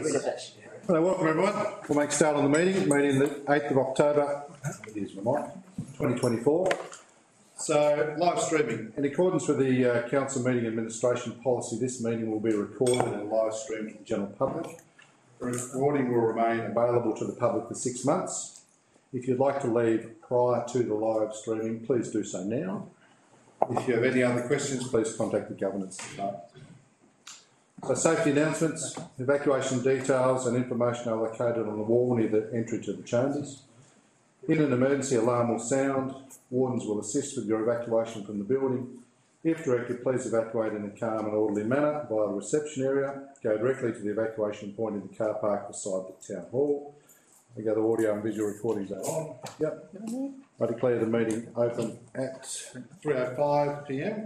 Hello, welcome everyone. We'll make a start on the meeting the 8th of October, 2024. So, live streaming. In accordance with the Council Meeting Administration Policy, this meeting will be recorded and live streamed to the general public. The recording will remain available to the public for 6 months. If you'd like to leave prior to the live streaming, please do so now. If you have any other questions, please contact the Governance Department. So, safety announcements, evacuation details and information are located on the wall near the entry to the chambers. In an emergency, alarm will sound. Wardens will assist with your evacuation from the building. If directed, please evacuate in a calm and orderly manner via the reception area. Go directly to the evacuation point in the car park beside the Town Hall. The audio and visual recordings are on. Yep. I declare the meeting open at 3:05 p.m.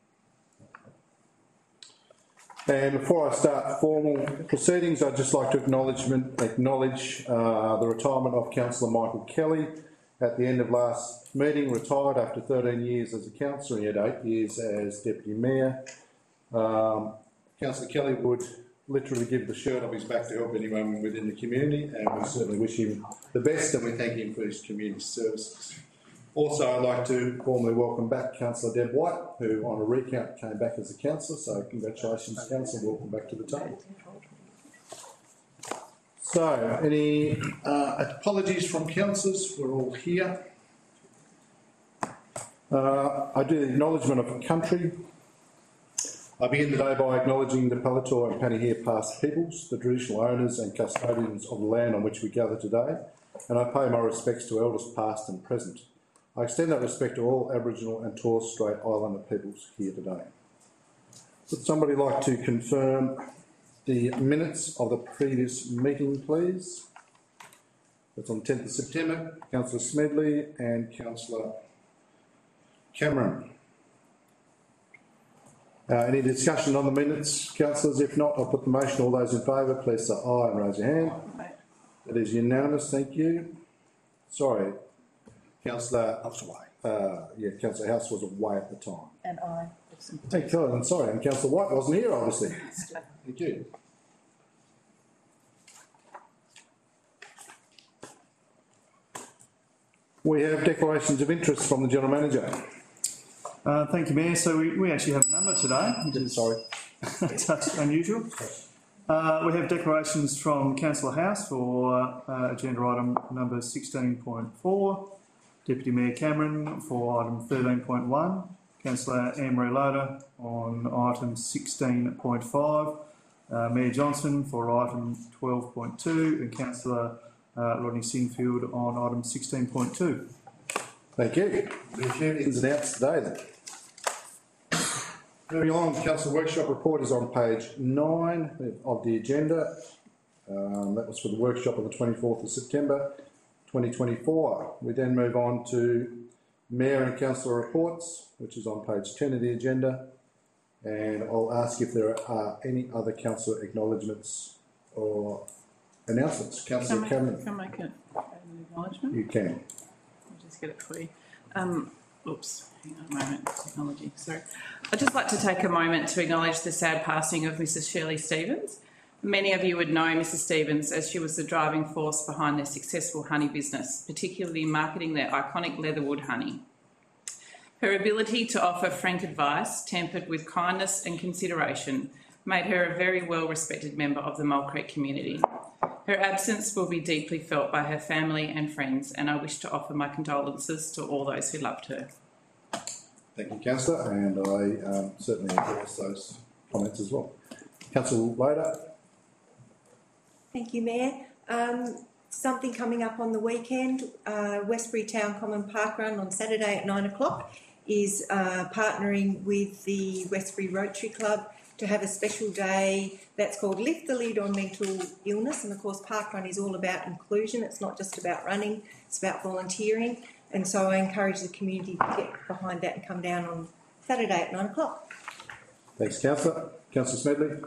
And before I start formal proceedings, I'd just like to acknowledge the retirement of Councillor Michael Kelly. At the end of last meeting, retired after 13 years as a councillor and yet 8 years as Deputy Mayor. Councillor Kelly would literally give the shirt off his back to help anyone within the community, and we certainly wish him the best and we thank him for his community services. Also, I'd like to formally welcome back Councillor Deb White, who on a recount came back as a councillor, so congratulations, Councillor, welcome back to the table. So, any apologies from councillors? We're all here. I do the acknowledgement of country. I begin today by acknowledging the Palatur and Panihir past peoples, the traditional owners and custodians of the land on which we gather today, and I pay my respects to elders past and present. I extend that respect to all Aboriginal and Torres Strait Islander peoples here today. Would somebody like to confirm the minutes of the previous meeting, please? That's on 10th of September. Councillor Smedley and Councillor Cameron. Any discussion on the minutes, councillors? If not, I'll put the motion. All those in favour, please say aye and raise your hand. That is unanimous, thank you. Sorry, Councillor House away. Councillor House was away at the time. And I. Thank you, I'm sorry, and Councillor White wasn't here, obviously. Thank you. We have declarations of interest from the General Manager. Thank you, Mayor. So we actually have a number today, which is a touch unusual. We have declarations from Councillor House for agenda item number 16.4, Deputy Mayor Cameron for item 13.1, Councillor Anne-Marie Loader on item 16.5, Mayor Johnson for item 12.2 and Councillor Rodney Singfield on item 16.2. Thank you. The agenda is announced today then. Moving on, Council Workshop Report is on page 9 of the agenda. That was for the workshop on the 24th of September 2024. We then move on to Mayor and Councillor Reports, which is on page 10 of the agenda. And I'll ask if there are any other Councillor acknowledgements or announcements. Councillor Cameron. Can I make an acknowledgement? You can. I'll just get it for you. Oops, hang on a moment, technology, sorry. I'd just like to take a moment to acknowledge the sad passing of Mrs. Shirley Stevens. Many of you would know Mrs. Stevens as she was the driving force behind their successful honey business, particularly marketing their iconic Leatherwood honey. Her ability to offer frank advice, tempered with kindness and consideration, made her a very well-respected member of the Mole Creek community. Her absence will be deeply felt by her family and friends, and I wish to offer my condolences to all those who loved her. Thank you, Councillor, and I certainly endorse those comments as well. Councillor Loader. Thank you, Mayor. Something coming up on the weekend, Westbury Town Common Park Run on Saturday at 9 o'clock is partnering with the Westbury Rotary Club to have a special day that's called Lift the Lid on Mental Illness. And of course, Parkrun is all about inclusion. It's not just about running, it's about volunteering. And so I encourage the community to get behind that and come down on Saturday at 9 o'clock. Thanks, Councillor. Councillor Smedley.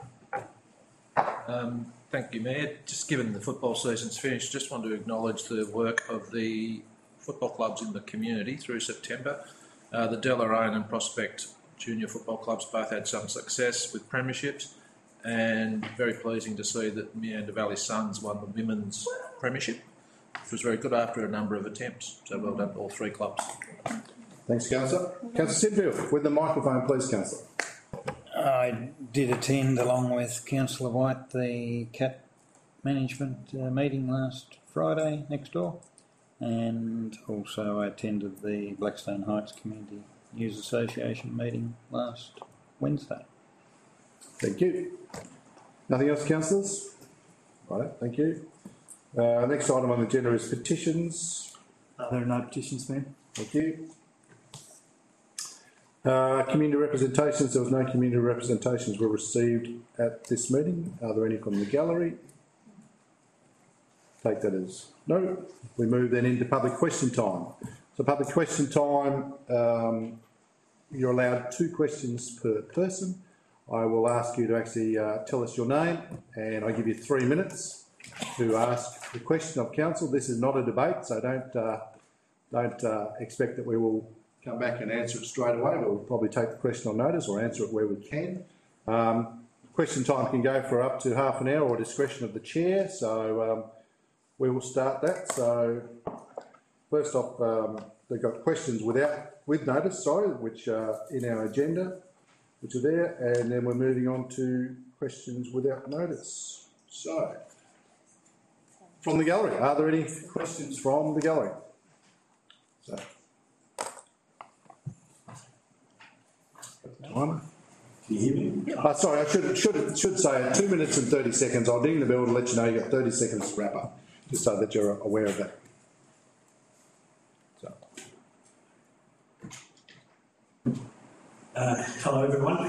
Thank you, Mayor. Just given the football season's finished, just want to acknowledge the work of the football clubs in the community through September. The Deloraine and Prospect junior football clubs both had some success with premierships, and very pleasing to see that Meander Valley Suns won the women's premiership, which was very good after a number of attempts. So well done to all three clubs. Thanks, Councillor. Councillor Sinfield, with the microphone, please, Councillor. I did attend, along with Councillor White, the CAT management meeting last Friday next door, and also I attended the Blackstone Heights Community News Association meeting last Wednesday. Thank you. Nothing else, councillors? Right, thank you. Next item on the agenda is petitions. There are no petitions, Mayor. Thank you. Community representations. There was no community representations were received at this meeting. Are there any from the gallery? Take that as no. We move then into public question time. So public question time, you're allowed 2 questions per person. I will ask you to actually tell us your name, and I give you 3 minutes to ask the question of council. This is not a debate, so don't expect that we will come back and answer it straight away. We'll probably take the question on notice or answer it where we can. Question time can go for up to half an hour, or discretion of the chair. So we will start that. So first off, they've got questions with notice, which are in our agenda, which are there, and then we're moving on to questions without notice. So, from the gallery, are there any questions from the gallery? So, timer. Can you hear me? Sorry, I should say 2 minutes and 30 seconds. I'll ding the bell to let you know you've got 30 seconds to wrap up, just so that you're aware of that. So. Hello everyone.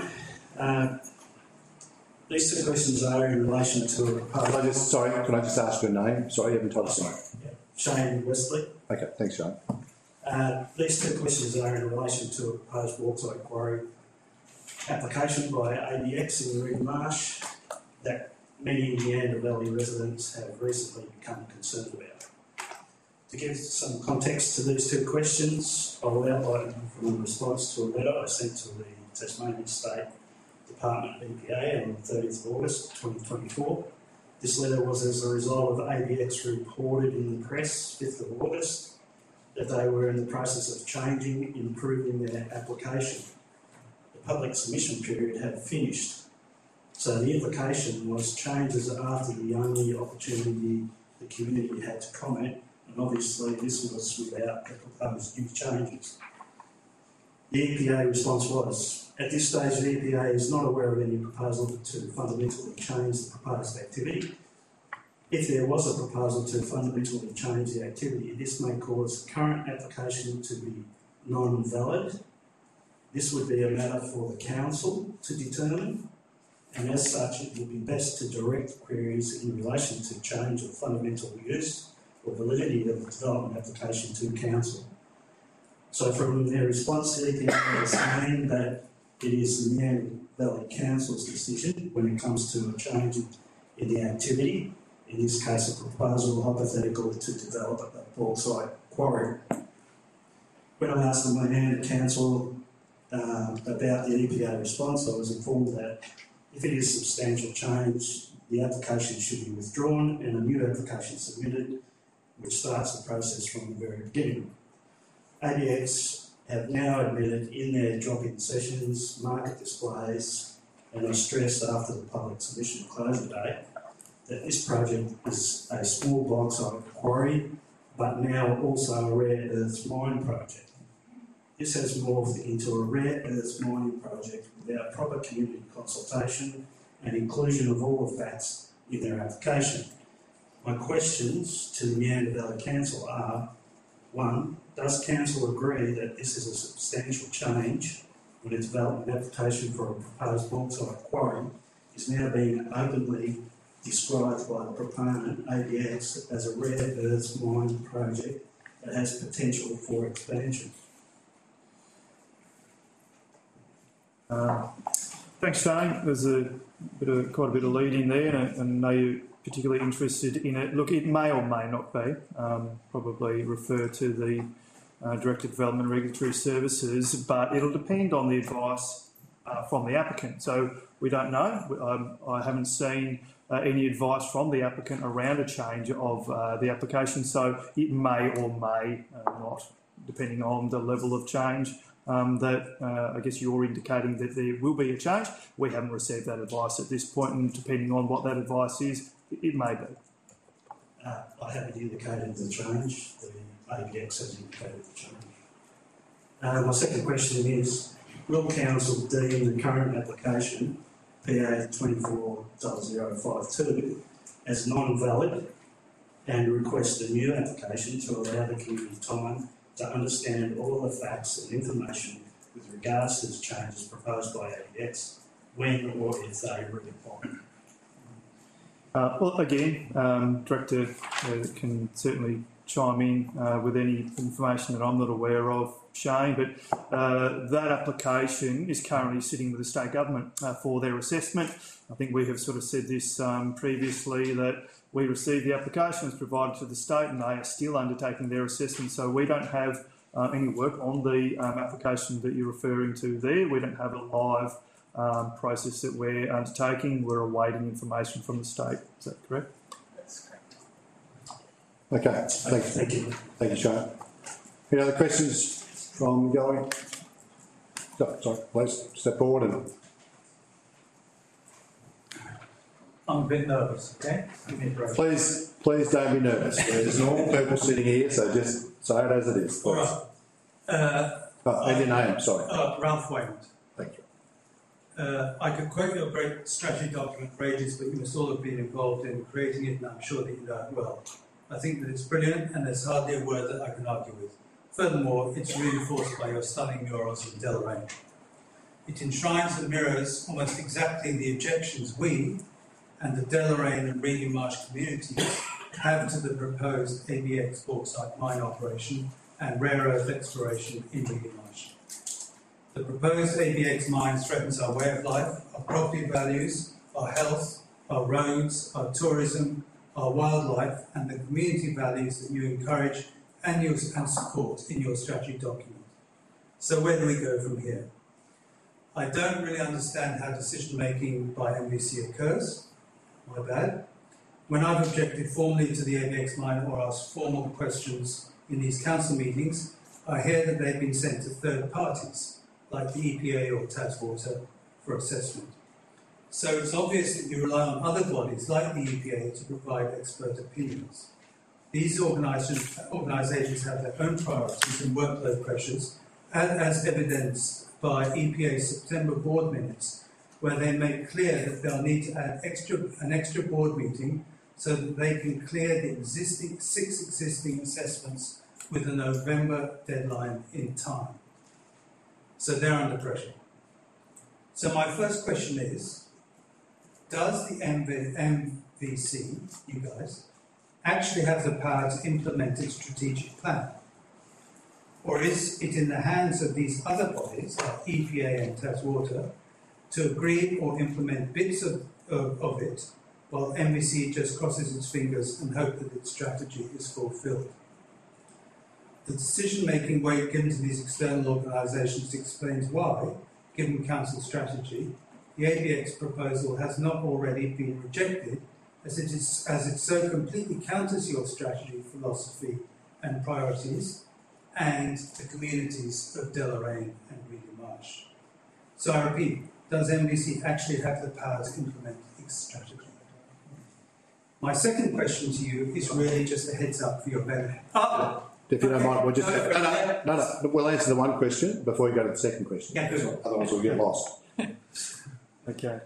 These 2 questions are in relation to a proposal. Can I just ask your name? Sorry, you haven't told us. Yeah. Shane Wesley. Okay, thanks, Shane. These 2 questions are in relation to a proposed bauxite quarry application by ABX in the Reed Marsh that many Meander Valley residents have recently become concerned about. To give some context to these 2 questions, I will outline them from a response to a letter I sent to the Tasmanian State Department EPA on the 30th of August 2024. This letter was as a result of ABX reported in the press 5th of August that they were in the process of changing, improving their application. The public submission period had finished, so the implication was changes after the only opportunity the community had to comment, and obviously this was without the proposed new changes. The EPA response was, at this stage the EPA is not aware of any proposal to fundamentally change the proposed activity. If there was a proposal to fundamentally change the activity, this may cause the current application to be non-valid. This would be a matter for the council to determine, and as such it would be best to direct queries in relation to change of fundamental use or validity of the development application to council. So from their response, the EPA is saying that it is the Meander Valley Council's decision when it comes to a change in the activity, in this case a proposal hypothetical to develop a bauxite quarry. When I asked the Meander Council about the EPA response, I was informed that if it is substantial change, the application should be withdrawn and a new application submitted, which starts the process from the very beginning. ABX have now admitted in their drop-in sessions, market displays, and I stressed after the public submission closure date that this project is a small bauxite quarry, but now also a rare earths mine project. This has morphed into a rare earths mining project without proper community consultation and inclusion of all the facts in their application. My questions to the Meander Valley Council are, 1, does Council agree that this is a substantial change when a development application for a proposed bauxite quarry is now being openly described by the proponent, ABX, as a rare earths mine project that has potential for expansion? Thanks, Shane. There's quite a bit of lead in there, and I know you're particularly interested in it. Look, it may or may not be. Probably refer to the Director of Development and Regulatory Services, but it'll depend on the advice from the applicant. So we don't know. I haven't seen any advice from the applicant around a change of the application, so it may or may not, depending on the level of change that I guess you're indicating that there will be a change. We haven't received that advice at this point, and depending on what that advice is, it may be. I haven't indicated the change. The ABX has indicated the change. My second question is, will Council deem the current application, PA 240052, as non-valid and request a new application to allow the community time to understand all the facts and information with regards to the changes proposed by ABX, when or if they reapply? Well, again, Director can certainly chime in with any information that I'm not aware of, Shane, but that application is currently sitting with the state government for their assessment. I think we have sort of said this previously, that we received the application, it's provided to the state, and they are still undertaking their assessment, so we don't have any work on the application that you're referring to there. We don't have a live process that we're undertaking. We're awaiting information from the state. Is that correct? That's correct. Okay, thank you. Thank you, Shane. Any other questions from the gallery? Sorry, please step forward and. I'm a bit nervous, okay? Please don't be nervous. There's normal people sitting here, so just say it as it is. All right. And your name, sorry. Ralph Waymond. Thank you. I could quote your great strategy document for ages, but you must all have been involved in creating it, and I'm sure that you know it well. I think that it's brilliant, and there's hardly a word that I can argue with. Furthermore, it's reinforced by your stunning murals in Deloraine. It enshrines and mirrors almost exactly the objections we and the Deloraine and Reedy Marsh communities have to the proposed ABX bauxite mine operation and rare earth exploration in Reedy Marsh. The proposed ABX mine threatens our way of life, our property values, our health, our roads, our tourism, our wildlife, and the community values that you encourage and support in your strategy document. So where do we go from here? I don't really understand how decision-making by MVC occurs. My bad. When I've objected formally to the ABX mine or asked formal questions in these council meetings, I hear that they've been sent to third parties, like the EPA or Taswater, for assessment. So it's obvious that you rely on other bodies, like the EPA, to provide expert opinions. These organisations have their own priorities and workload pressures, as evidenced by EPA's September board minutes, where they make clear that they'll need to add an extra board meeting so that they can clear the six existing assessments with a November deadline in time. So they're under pressure. So my first question is, does the MVC, you guys, actually have the power to implement its strategic plan? Or is it in the hands of these other bodies, like EPA and Taswater, to agree or implement bits of it, while MVC just crosses its fingers and hope that its strategy is fulfilled? The decision-making weight given to these external organisations explains why, given Council strategy, the ABX proposal has not already been rejected, as it so completely counters your strategy, philosophy and priorities, and the communities of Deloraine and Reedy Marsh. So I repeat, does MVC actually have the power to implement its strategy? My second question to you is really just a heads up for your benefit. If you don't mind, we'll just... No. We'll answer the one question before we go to the second question. Yeah, good one. Otherwise we'll get lost. Okay.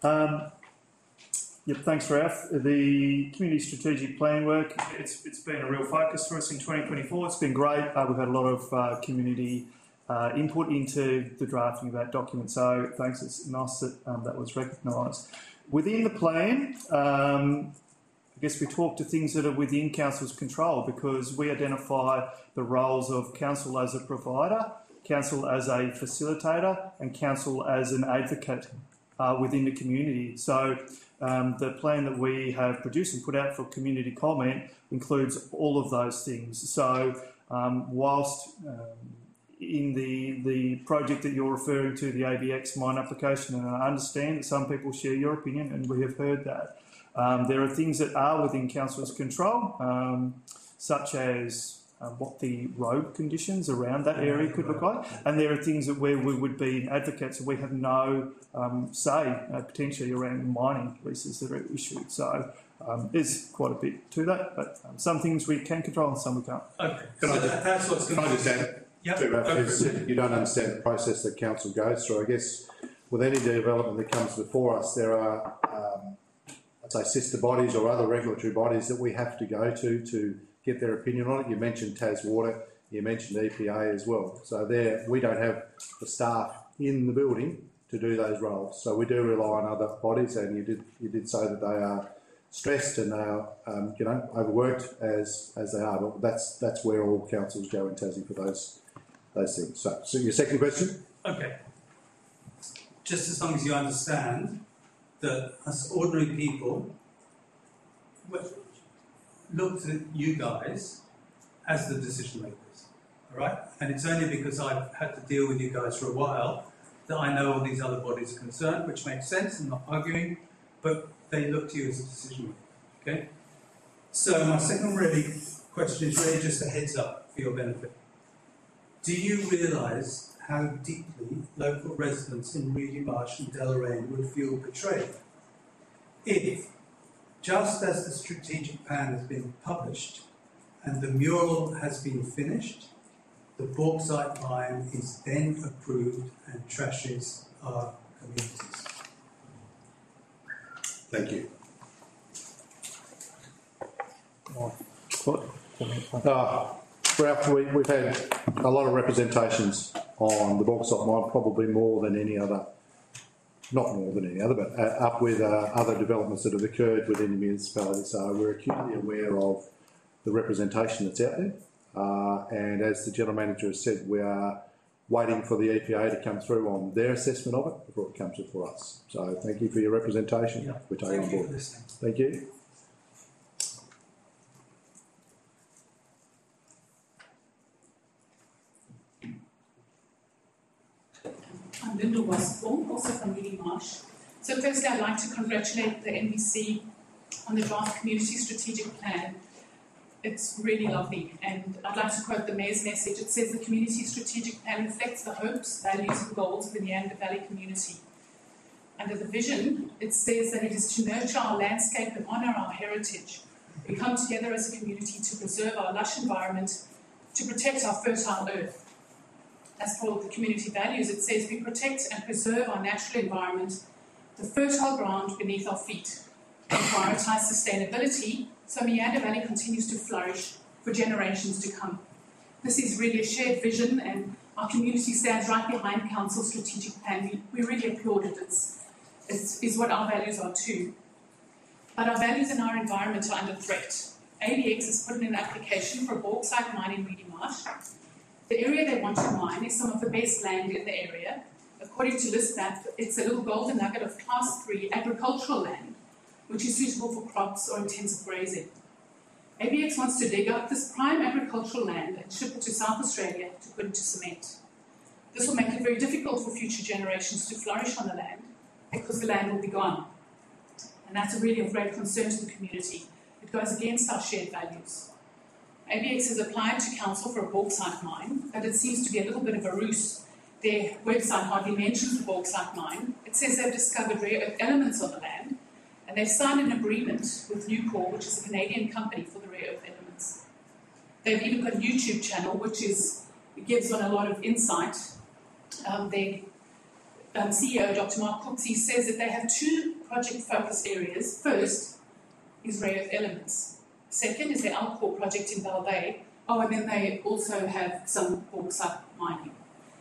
Thanks, Ralph. The community strategic plan work, it's been a real focus for us in 2024. It's been great. We've had a lot of community input into the drafting of that document, so thanks. It's nice that that was recognised. Within the plan, I guess we talk to things that are within Council's control, because we identify the roles of Council as a provider, Council as a facilitator, and Council as an advocate within the community. So the plan that we have produced and put out for community comment includes all of those things. So whilst in the project that you're referring to, the ABX mine application, and I understand that some people share your opinion, and we have heard that. There are things that are within council's control, such as what the road conditions around that area could look like, and there are things that where we would be advocates and we have no say potentially around mining leases that are issued. So there's quite a bit to that, but some things we can control and some we can't. Okay, Can I that's what's going Can I to just add? Yep, to go for that? You don't understand the process that council goes through. I guess with any development that comes before us, there are, I'd say, sister bodies or other regulatory bodies that we have to go to get their opinion on it. You mentioned Taswater, you mentioned EPA as well. So there, we don't have the staff in the building to do those roles. So we do rely on other bodies, and you did say that they are stressed and they are, overworked as they are. But that's where all councils go in Tassie for those things. So your second question? Okay. Just as long as you understand that us ordinary people look to you guys as the decision makers, all right? And it's only because I've had to deal with you guys for a while that I know all these other bodies are concerned, which makes sense, I'm not arguing, but they look to you as a decision maker, okay? So my second question is really just a heads up for your benefit. Do you realise how deeply local residents in Reedy Marsh and Deloraine would feel betrayed if, just as the strategic plan has been published and the mural has been finished, the bauxite mine is then approved and trashes our communities? Thank you. We've had a lot of representations on the bauxite mine, probably more than any other, not more than any other, but up with other developments that have occurred within the municipality. So we're acutely aware of the representation that's out there. And as the General Manager has said, we are waiting for the EPA to come through on their assessment of it before it comes before us. So thank you for your representation. Yeah. We're taking on board. Thank you. I'm Linda Wasborn, also from Reedy Marsh. So firstly, I'd like to congratulate the NBC on the draft community strategic plan. It's really lovely, and I'd like to quote the Mayor's message. It says the community strategic plan reflects the hopes, values and goals of the Neander Valley community. Under the vision, it says that it is to nurture our landscape and honour our heritage. We come together as a community to preserve our lush environment, to protect our fertile earth. As for the community values, it says we protect and preserve our natural environment, the fertile ground beneath our feet. We prioritise sustainability so Meander Valley continues to flourish for generations to come. This is really a shared vision, and our community stands right behind Council's strategic plan. We really applaud it. It's what our values are too. But our values and our environment are under threat. ABX has put in an application for a bauxite mine in Reedy Marsh. The area they want to mine is some of the best land in the area. According to ListMap, it's a little golden nugget of Class 3 agricultural land, which is suitable for crops or intensive grazing. ABX wants to dig up this prime agricultural land and ship it to South Australia to put into cement. This will make it very difficult for future generations to flourish on the land because the land will be gone. And that's really of great concern to the community. It goes against our shared values. ABX has applied to Council for a bauxite mine, but it seems to be a little bit of a ruse. Their website hardly mentions the bauxite mine. It says they've discovered rare earth elements on the land, and they've signed an agreement with Nucor, which is a Canadian company for the rare earth elements. They've even got a YouTube channel, which gives on a lot of insight. Their CEO, Dr. Mark Cooksey, says that they have two project focus areas. First is rare earth elements. Second is the Alcor project in Bell Bay. Oh, and then they also have some bauxite mining.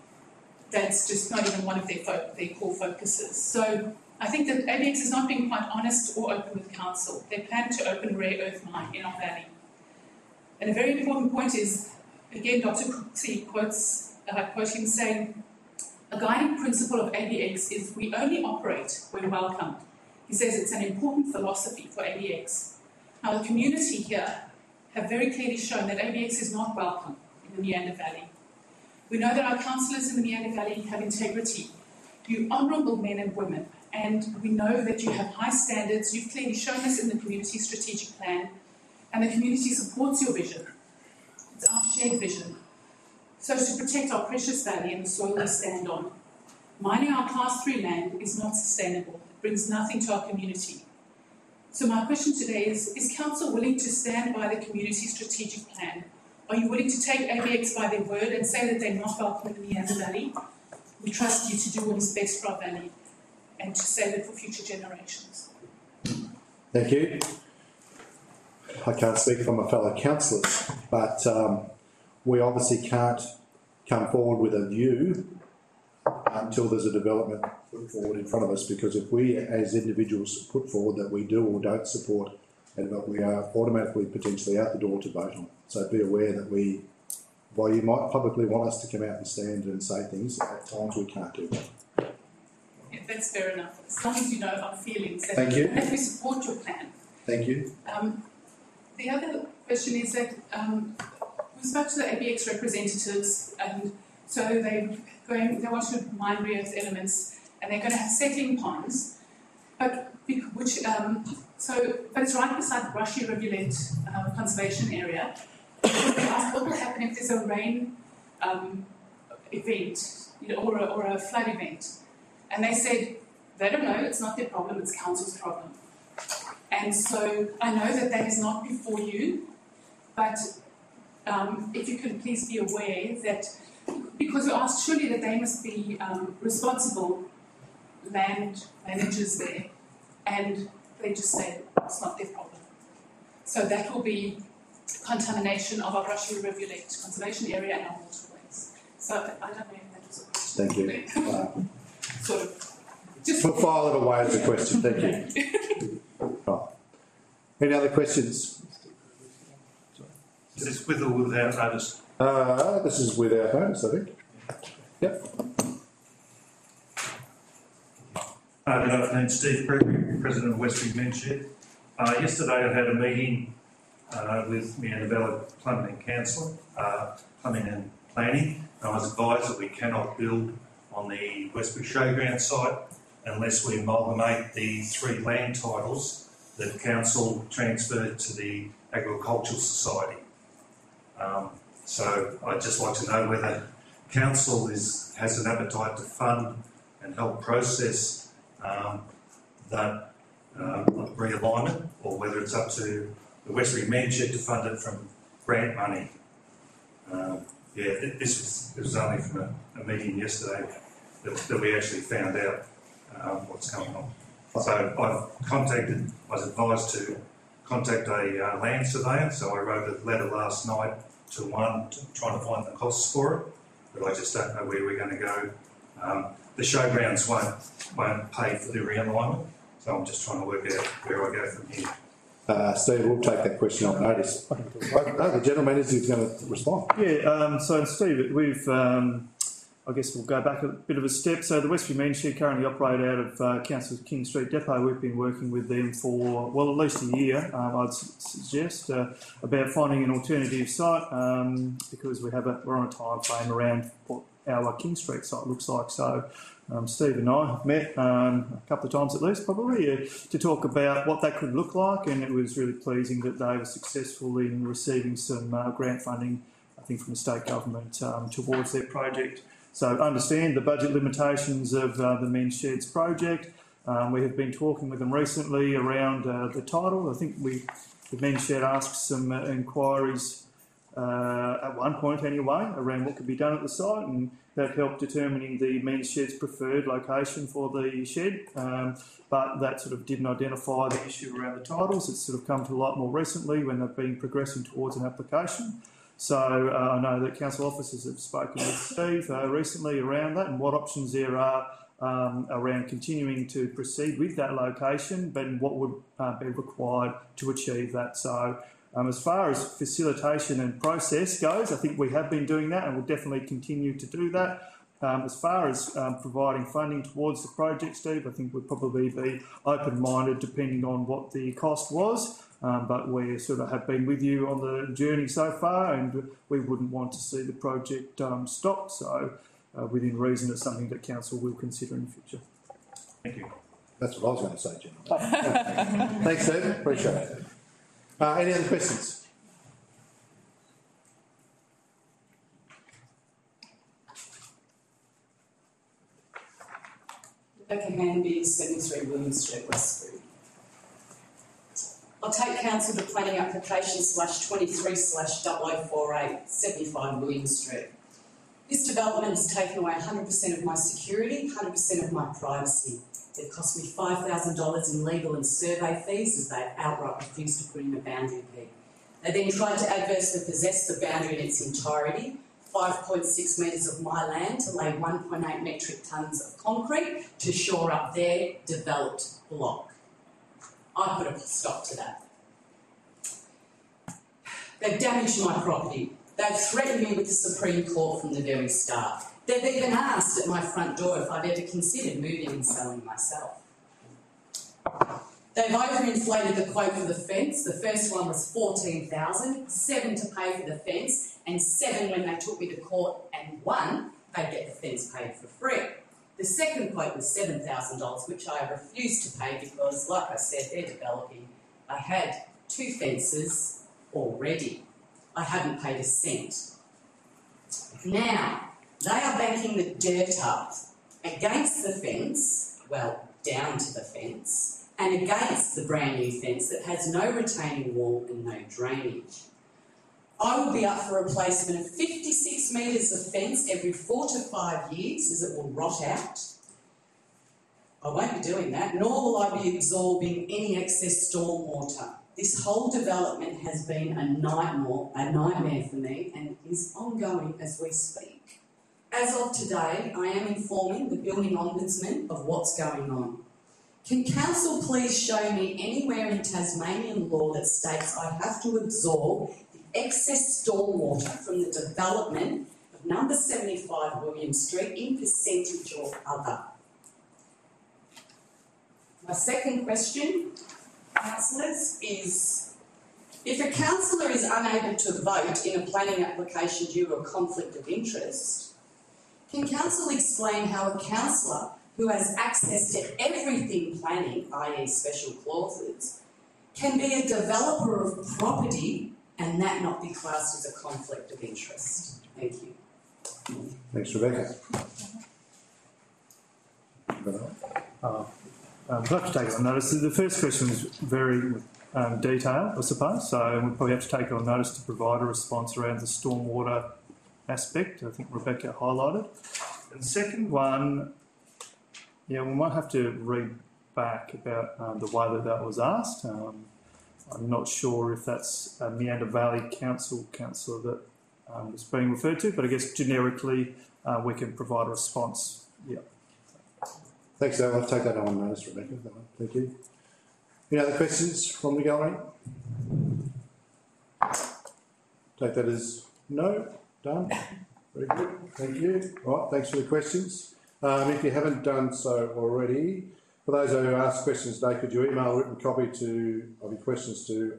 That's just not even one of their core focuses. So I think that ABX has not been quite honest or open with Council. They plan to open a rare earth mine in our valley. And a very important point is, again, Dr. Cooksey quoting saying, a guiding principle of ABX is we only operate when welcomed. He says it's an important philosophy for ABX. Now, the community here have very clearly shown that ABX is not welcome in the Neander Valley. We know that our councillors in the Meander Valley have integrity. You're honourable men and women, and we know that you have high standards. You've clearly shown us in the community strategic plan, and the community supports your vision. It's our shared vision. So to protect our precious valley and the soil we stand on, mining our Class 3 land is not sustainable. It brings nothing to our community. So my question today is Council willing to stand by the community strategic plan? Are you willing to take ABX by their word and say that they're not welcome in the Meander Valley? We trust you to do what is best for our valley and to save it for future generations. Thank you. I can't speak for my fellow councillors, but we obviously can't come forward with a view until there's a development put forward in front of us, because if we as individuals put forward that we do or don't support a development, we are automatically potentially out the door to vote on. So be aware that while you might publicly want us to come out and stand and say things, at times we can't do that. Yeah, that's fair enough. As long as you know our feelings. Thank you. And if we support your plan. Thank you. The other question is that we spoke to the ABX representatives, and so they want to mine rare earth elements, and they're going to have settling ponds, but it's right beside the Brushy Rivulet conservation area. They asked what will happen if there's a rain event, or a flood event, and they said they don't know. It's not their problem. It's council's problem. And so I know that is not before you, but if you can please be aware that, because you asked surely that they must be responsible land managers there, and they just say it's not their problem. So that will be contamination of our Brushy Rivulet conservation area and our waterways. So I don't know if that was a question. Thank you. Sort of. Just We'll file it away as a question. Thank you. Right. Any other questions? Is this with or without notice? This is without notice, I think. Yep. Good afternoon, Steve Gregory, President of Westbury Menshed. Yesterday I had a meeting with Meander Valley Plumbing and Council, Plumbing and Planning. I was advised that we cannot build on the Westbury Showground site unless we amalgamate the 3 land titles that Council transferred to the Agricultural Society. So I'd just like to know whether Council has an appetite to fund and help process that realignment, or whether it's up to the Westbury Menshed to fund it from grant money. It was only from a meeting yesterday that we actually found out what's going on. So I was advised to contact a land surveyor, so I wrote a letter last night to one trying to find the costs for it, but I just don't know where we're going to go. The showgrounds won't pay for the realignment, so I'm just trying to work out where I go from here. Steve, we'll take that question on notice. The General Manager is going to respond. Yeah, so Steve, we've, I guess we'll go back a bit of a step. So the Westbury Menshed currently operate out of Council King Street Depot. We've been working with them for, well, at least a year, I'd suggest, about finding an alternative site, because we're on a time frame around what our King Street site looks like. So Steve and I have met a couple of times at least, probably, to talk about what that could look like, and it was really pleasing that they were successful in receiving some grant funding, I think, from the state government towards their project. So understand the budget limitations of the Menshed's project. We have been talking with them recently around the title. I think the Menshed asked some inquiries at one point anyway around what could be done at the site, and that helped determining the Menshed's preferred location for the shed. But that sort of didn't identify the issue around the titles. It's sort of come to light more recently when they've been progressing towards an application. So I know that council officers have spoken with Steve recently around that and what options there are around continuing to proceed with that location, but what would be required to achieve that. So as far as facilitation and process goes, I think we have been doing that and will definitely continue to do that. As far as providing funding towards the project, Steve, I think we'd probably be open-minded depending on what the cost was. but we sort of have been with you on the journey so far, and we wouldn't want to see the project stopped. So, within reason, it's something that council will consider in the future. Thank you. That's what I was going to say, Jim. Thanks, Stephen. Appreciate it. Any other questions? Rebecca Hanby, 73 William Street, Westbury. I'll take council to planning application /23/0048, 75 William Street. This development has taken away 100% of my security, 100% of my privacy. It cost me $5,000 in legal and survey fees as they outright refused to put in a boundary peg. They then tried to adversely possess the boundary in its entirety, 5.6 metres of my land to lay 1.8 metric tonnes of concrete to shore up their developed block. I put a stop to that. They've damaged my property. They've threatened me with the Supreme Court from the very start. They've even asked at my front door if I've ever considered moving and selling myself. They've overinflated the quote for the fence. The first one was $14,000, $7,000 to pay for the fence, and $7,000 when they took me to court and won, they'd get the fence paid for free. The second quote was $7,000, which I refused to pay because, like I said, they're developing. I had 2 fences already. I haven't paid a cent. Now, they are banking the dirt up against the fence, well, down to the fence, and against the brand new fence that has no retaining wall and no drainage. I will be up for replacement of 56 metres of fence every 4 to 5 years as it will rot out. I won't be doing that, nor will I be absorbing any excess storm water. This whole development has been a nightmare for me and is ongoing as we speak. As of today, I am informing the Building Ombudsman of what's going on. Can Council please show me anywhere in Tasmanian law that states I have to absorb the excess stormwater from the development of number 75 William Street in percentage or other? My second question, councillors, is if a councillor is unable to vote in a planning application due to a conflict of interest, can council explain how a councillor who has access to everything planning, i.e. special clauses, can be a developer of property and that not be classed as a conflict of interest? Thank you. Thanks, Rebecca. I'd like to take it on notice. The first question is very detailed, I suppose, so we probably have to take it on notice to provide a response around the stormwater aspect, I think Rebecca highlighted. And the second one, yeah, we might have to read back about the way that was asked. I'm not sure if that's a Meander Valley councillor that was being referred to, but I guess generically we can provide a response. Yeah. Thanks, Dale. I'll take that on notice, Rebecca. Thank you. Any other questions from the gallery? Take that as no. Done. Very good. Thank you. All right, thanks for the questions. If you haven't done so already, for those who ask questions today, could you email a written copy of your questions to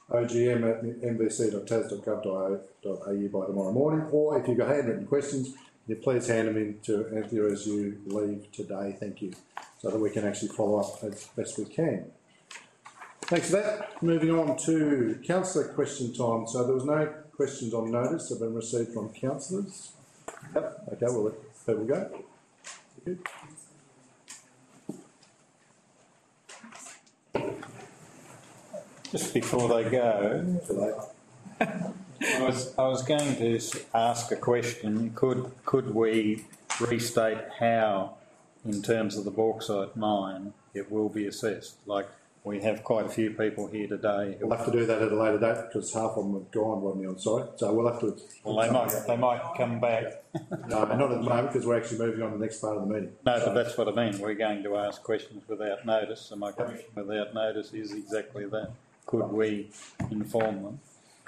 ogm@nbc.tas.gov.au by tomorrow morning, or if you've got handwritten questions, you please hand them in to Anthea as you leave today. Thank you, so that we can actually follow up as best we can. Thanks for that. Moving on to councillor question time. So there was no questions on notice that have been received from councillors. Yep. Okay, we'll let people go. Thank you. Just before they go, I was going to ask a question. Could we restate how, in terms of the bauxite mine, it will be assessed? Like, we have quite a few people here today. We'll have to do that at a later date because half of them have gone on me on site. So we'll have to. Well, they might come back. No, not at the moment because we're actually moving on to the next part of the meeting. No, but that's what I mean. We're going to ask questions without notice, and my question without notice is exactly that. Could we inform them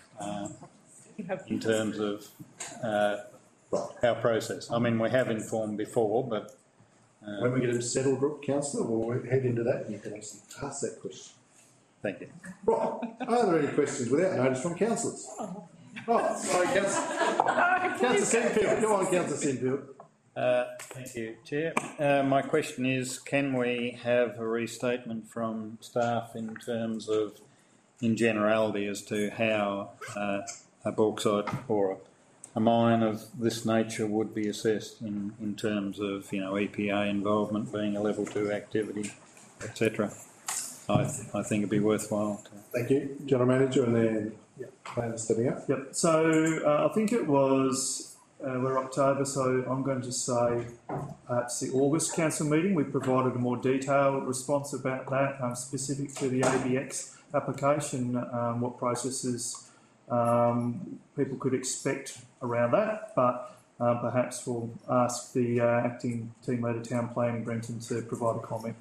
in terms of our process? I mean, we have informed before, but when we get them settled, councillor, we'll head into that and you can actually ask that question. Thank you. Right, are there any questions without notice from councillors? Oh, sorry, Councillor Sinfield. Go on, Councillor Sinfield. Thank you, Chair. My question is, can we have a restatement from staff in terms of, in generality, as to how a bauxite or a mine of this nature would be assessed in terms of, EPA involvement being a level 2 activity, etc. I think it'd be worthwhile. Thank you, General Manager, and then Planner stepping up. Yep. So I think it was we're October, so I'm going to say perhaps the August council meeting. We provided a more detailed response about that, specific to the ABX application, what processes people could expect around that. But perhaps we'll ask the acting team leader, Town Planning, Brenton, to provide a comment.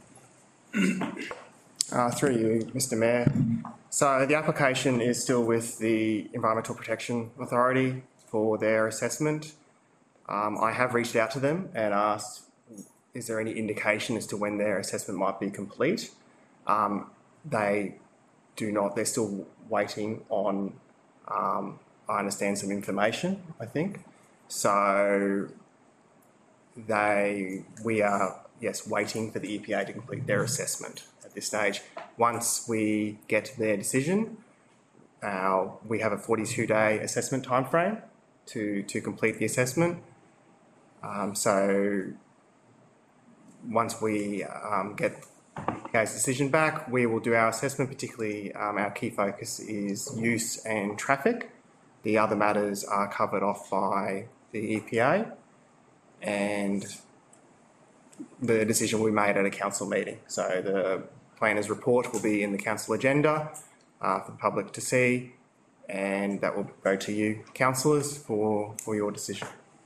Through you, Mr Mayor. So the application is still with the Environmental Protection Authority for their assessment. I have reached out to them and asked, is there any indication as to when their assessment might be complete? They do not. They're still waiting on, I understand, some information, I think. So we are, yes, waiting for the EPA to complete their assessment at this stage. Once we get their decision, we have a 42-day assessment timeframe to complete the assessment. So once we get EPA's decision back, we will do our assessment. Particularly, our key focus is use and traffic. The other matters are covered off by the EPA, and the decision will be made at a council meeting. So the planner's report will be in the council agenda for the public to see, and that will go to you, councillors, for your decision.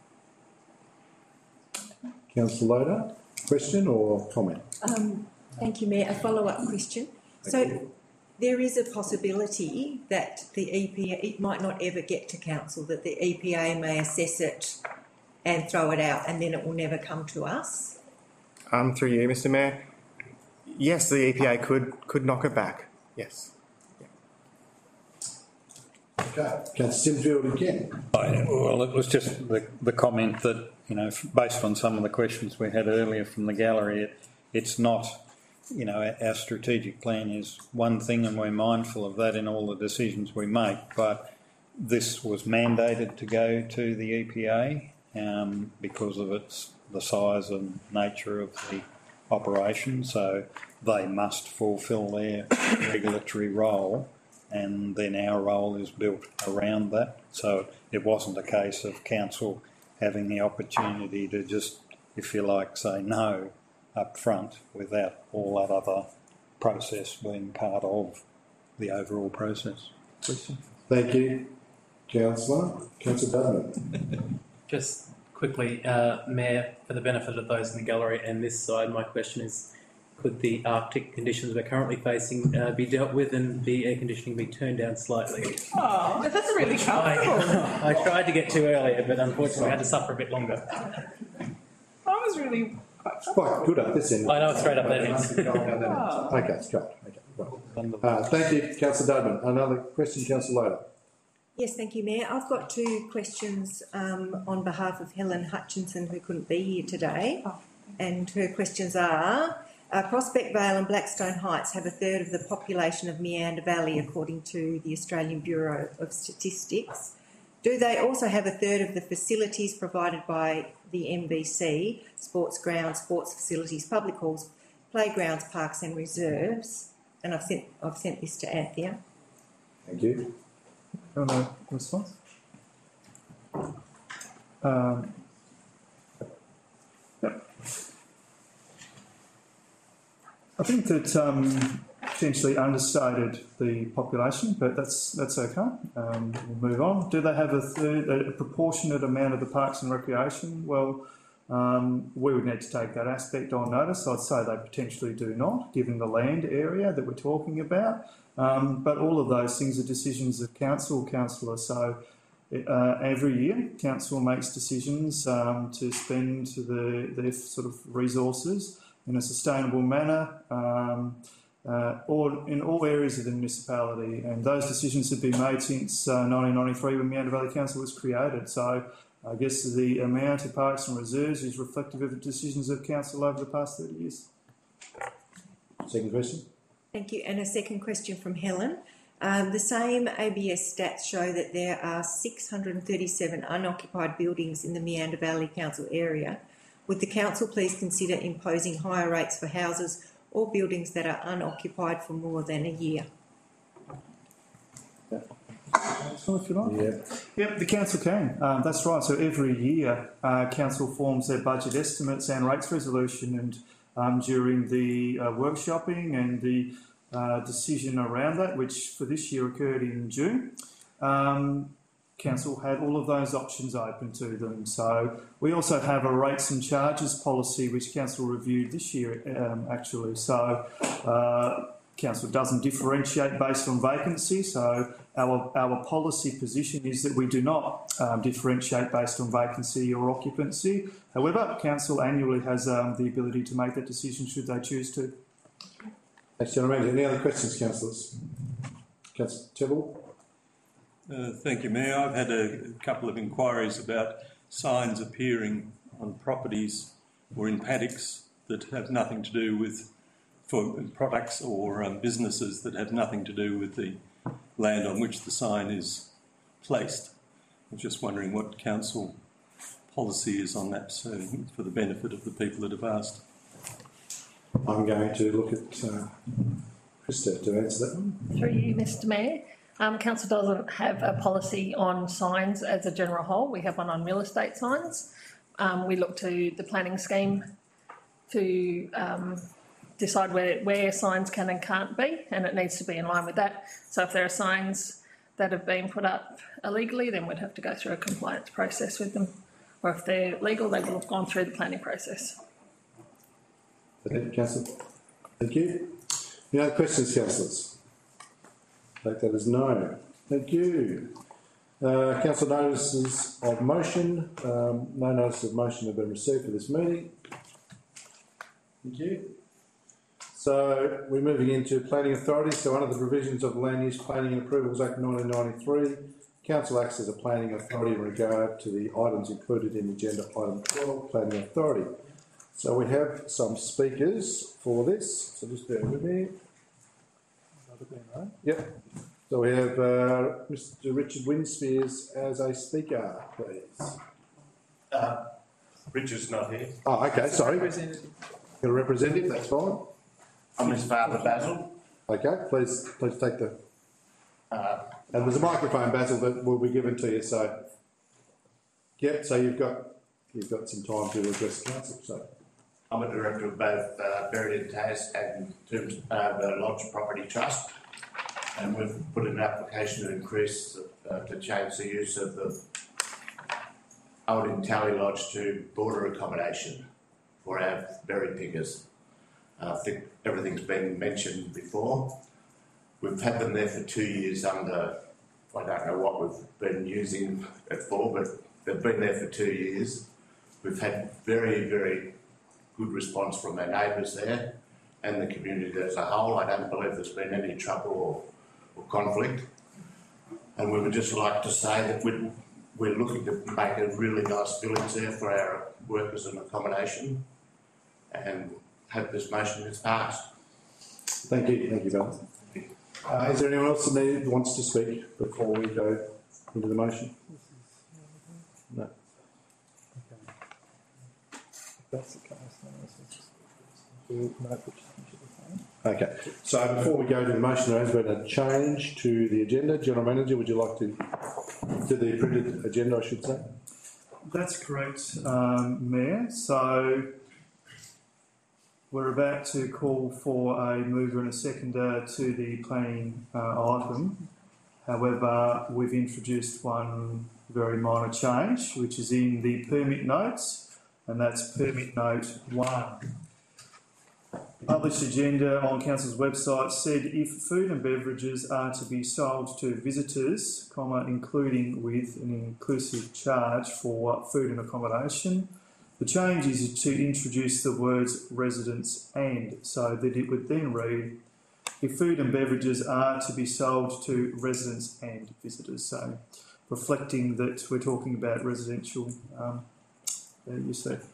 Councillor Loader, question or comment? Thank you, Mayor. A follow-up question. There is a possibility that the EPA, it might not ever get to council, that the EPA may assess it and throw it out, and then it will never come to us. Through you, Mr Mayor. Yes, the EPA could knock it back. Yes. Okay, Councillor Sinfield again. Well, it was just the comment that, based on some of the questions we had earlier from the gallery, it's not, our strategic plan is one thing and we're mindful of that in all the decisions we make, but this was mandated to go to the EPA because of the size and nature of the operation, so they must fulfil their regulatory role, and then our role is built around that. So it wasn't a case of council having the opportunity to just, if you like, say no up front without all that other process being part of the overall process. Thank you, Councillor. Councillor Dudman. Just quickly, Mayor, for the benefit of those in the gallery and this side, my question is, could the Arctic conditions we're currently facing be dealt with and the air conditioning be turned down slightly? Oh, that's really comfortable. I tried to get to earlier, but unfortunately I had to suffer a bit longer. I was really It's quite good at this end. I know, it's straight up there. Okay, it's great. Okay, right. Thank you, Councillor Dudman. Another question, Councillor Loader. Yes, thank you, Mayor. I've got two questions on behalf of Helen Hutchinson, who couldn't be here today. And her questions are, Prospect Vale and Blackstone Heights have a third of the population of Meander Valley, according to the Australian Bureau of Statistics. Do they also have a third of the facilities provided by the MBC, sports grounds, sports facilities, public halls, playgrounds, parks and reserves? And I've sent this to Anthea. Thank you. You want a response? Yep. I think that potentially understated the population, but that's okay. We'll move on. Do they have a proportionate amount of the parks and recreation? Well, we would need to take that aspect on notice. I'd say they potentially do not, given the land area that we're talking about. But all of those things are decisions of councillor. So every year, council makes decisions to spend their sort of resources in a sustainable manner. or in all areas of the municipality, and those decisions have been made since 1993 when Meander Valley Council was created. So I guess the amount of parks and reserves is reflective of the decisions of council over the past 30 years. Second question. Thank you. And a second question from Helen. The same ABS stats show that there are 637 unoccupied buildings in the Meander Valley Council area. Would the council please consider imposing higher rates for houses or buildings that are unoccupied for more than a year? If you like. Yep, the council can. That's right. So every year, council forms their budget estimates and rates resolution, and during the workshopping and the decision around that, which for this year occurred in June, council had all of those options open to them. So we also have a rates and charges policy which council reviewed this year, actually. So council doesn't differentiate based on vacancy. So our policy position is that we do not differentiate based on vacancy or occupancy. However, council annually has the ability to make that decision should they choose to. Thanks, General Manager. Any other questions, councillors? Councillor Tebble. Thank you, Mayor. I've had a couple of inquiries about signs appearing on properties or in paddocks that have nothing to do with for products or businesses that have nothing to do with the land on which the sign is placed. I'm just wondering what council policy is on that, so for the benefit of the people that have asked. I'm going to look at Krista to answer that one. Through you, Mr Mayor. Council doesn't have a policy on signs as a general whole. We have one on real estate signs. We look to the planning scheme to decide where signs can and can't be, and it needs to be in line with that. So if there are signs that have been put up illegally, then we'd have to go through a compliance process with them. Or if they're legal, they will have gone through the planning process. Okay, Councillor. Thank you. Any other questions, councillors? Take that as no. Thank you. Council notices of motion. No notice of motion have been received for this meeting. Thank you. So we're moving into planning authority. So under the provisions of the Land Use Planning and Approvals Act 1993, council acts as a planning authority in regard to the items included in agenda item 12, planning authority. So we have some speakers for this. So just bear with me. Yep. So we have Mr. Richard Winspears as a speaker, please. Richard's not here. Oh, okay. Sorry. Got a representative. That's fine. I'm his father, Basil. Okay. Please take the. And there's a microphone, Basil, that will be given to you. So. Yep. So you've got some time to address council. So. I'm a director of both Berry and Tas and the Lodge Property Trust, and we've put in an application to increase to change the use of the old Tally Lodge to border accommodation for our berry pickers. I think everything's been mentioned before. We've had them there for 2 years under, I don't know what we've been using it for, but they've been there for 2 years. We've had very, very good response from our neighbours there and the community as a whole. I don't believe there's been any trouble or conflict. And we would just like to say that we're looking to make a really nice village there for our workers and accommodation, and hope this motion is passed. Thank you. Thank you, Bill. Is there anyone else that wants to speak before we go into the motion? No. That's the case. Okay, so before we go to the motion, there has been a change to the agenda. General Manager, would you like to the printed agenda, I should say? That's correct, Mayor. So we're about to call for a mover and a seconder to the planning item. However, we've introduced one very minor change, which is in the permit notes, and that's permit note 1. Published agenda on Council's website said if food and beverages are to be sold to visitors, including with an inclusive charge for food and accommodation, the change is to introduce the words residents and, so that it would then read, if food and beverages are to be sold to residents and visitors. So reflecting that we're talking about residential use there.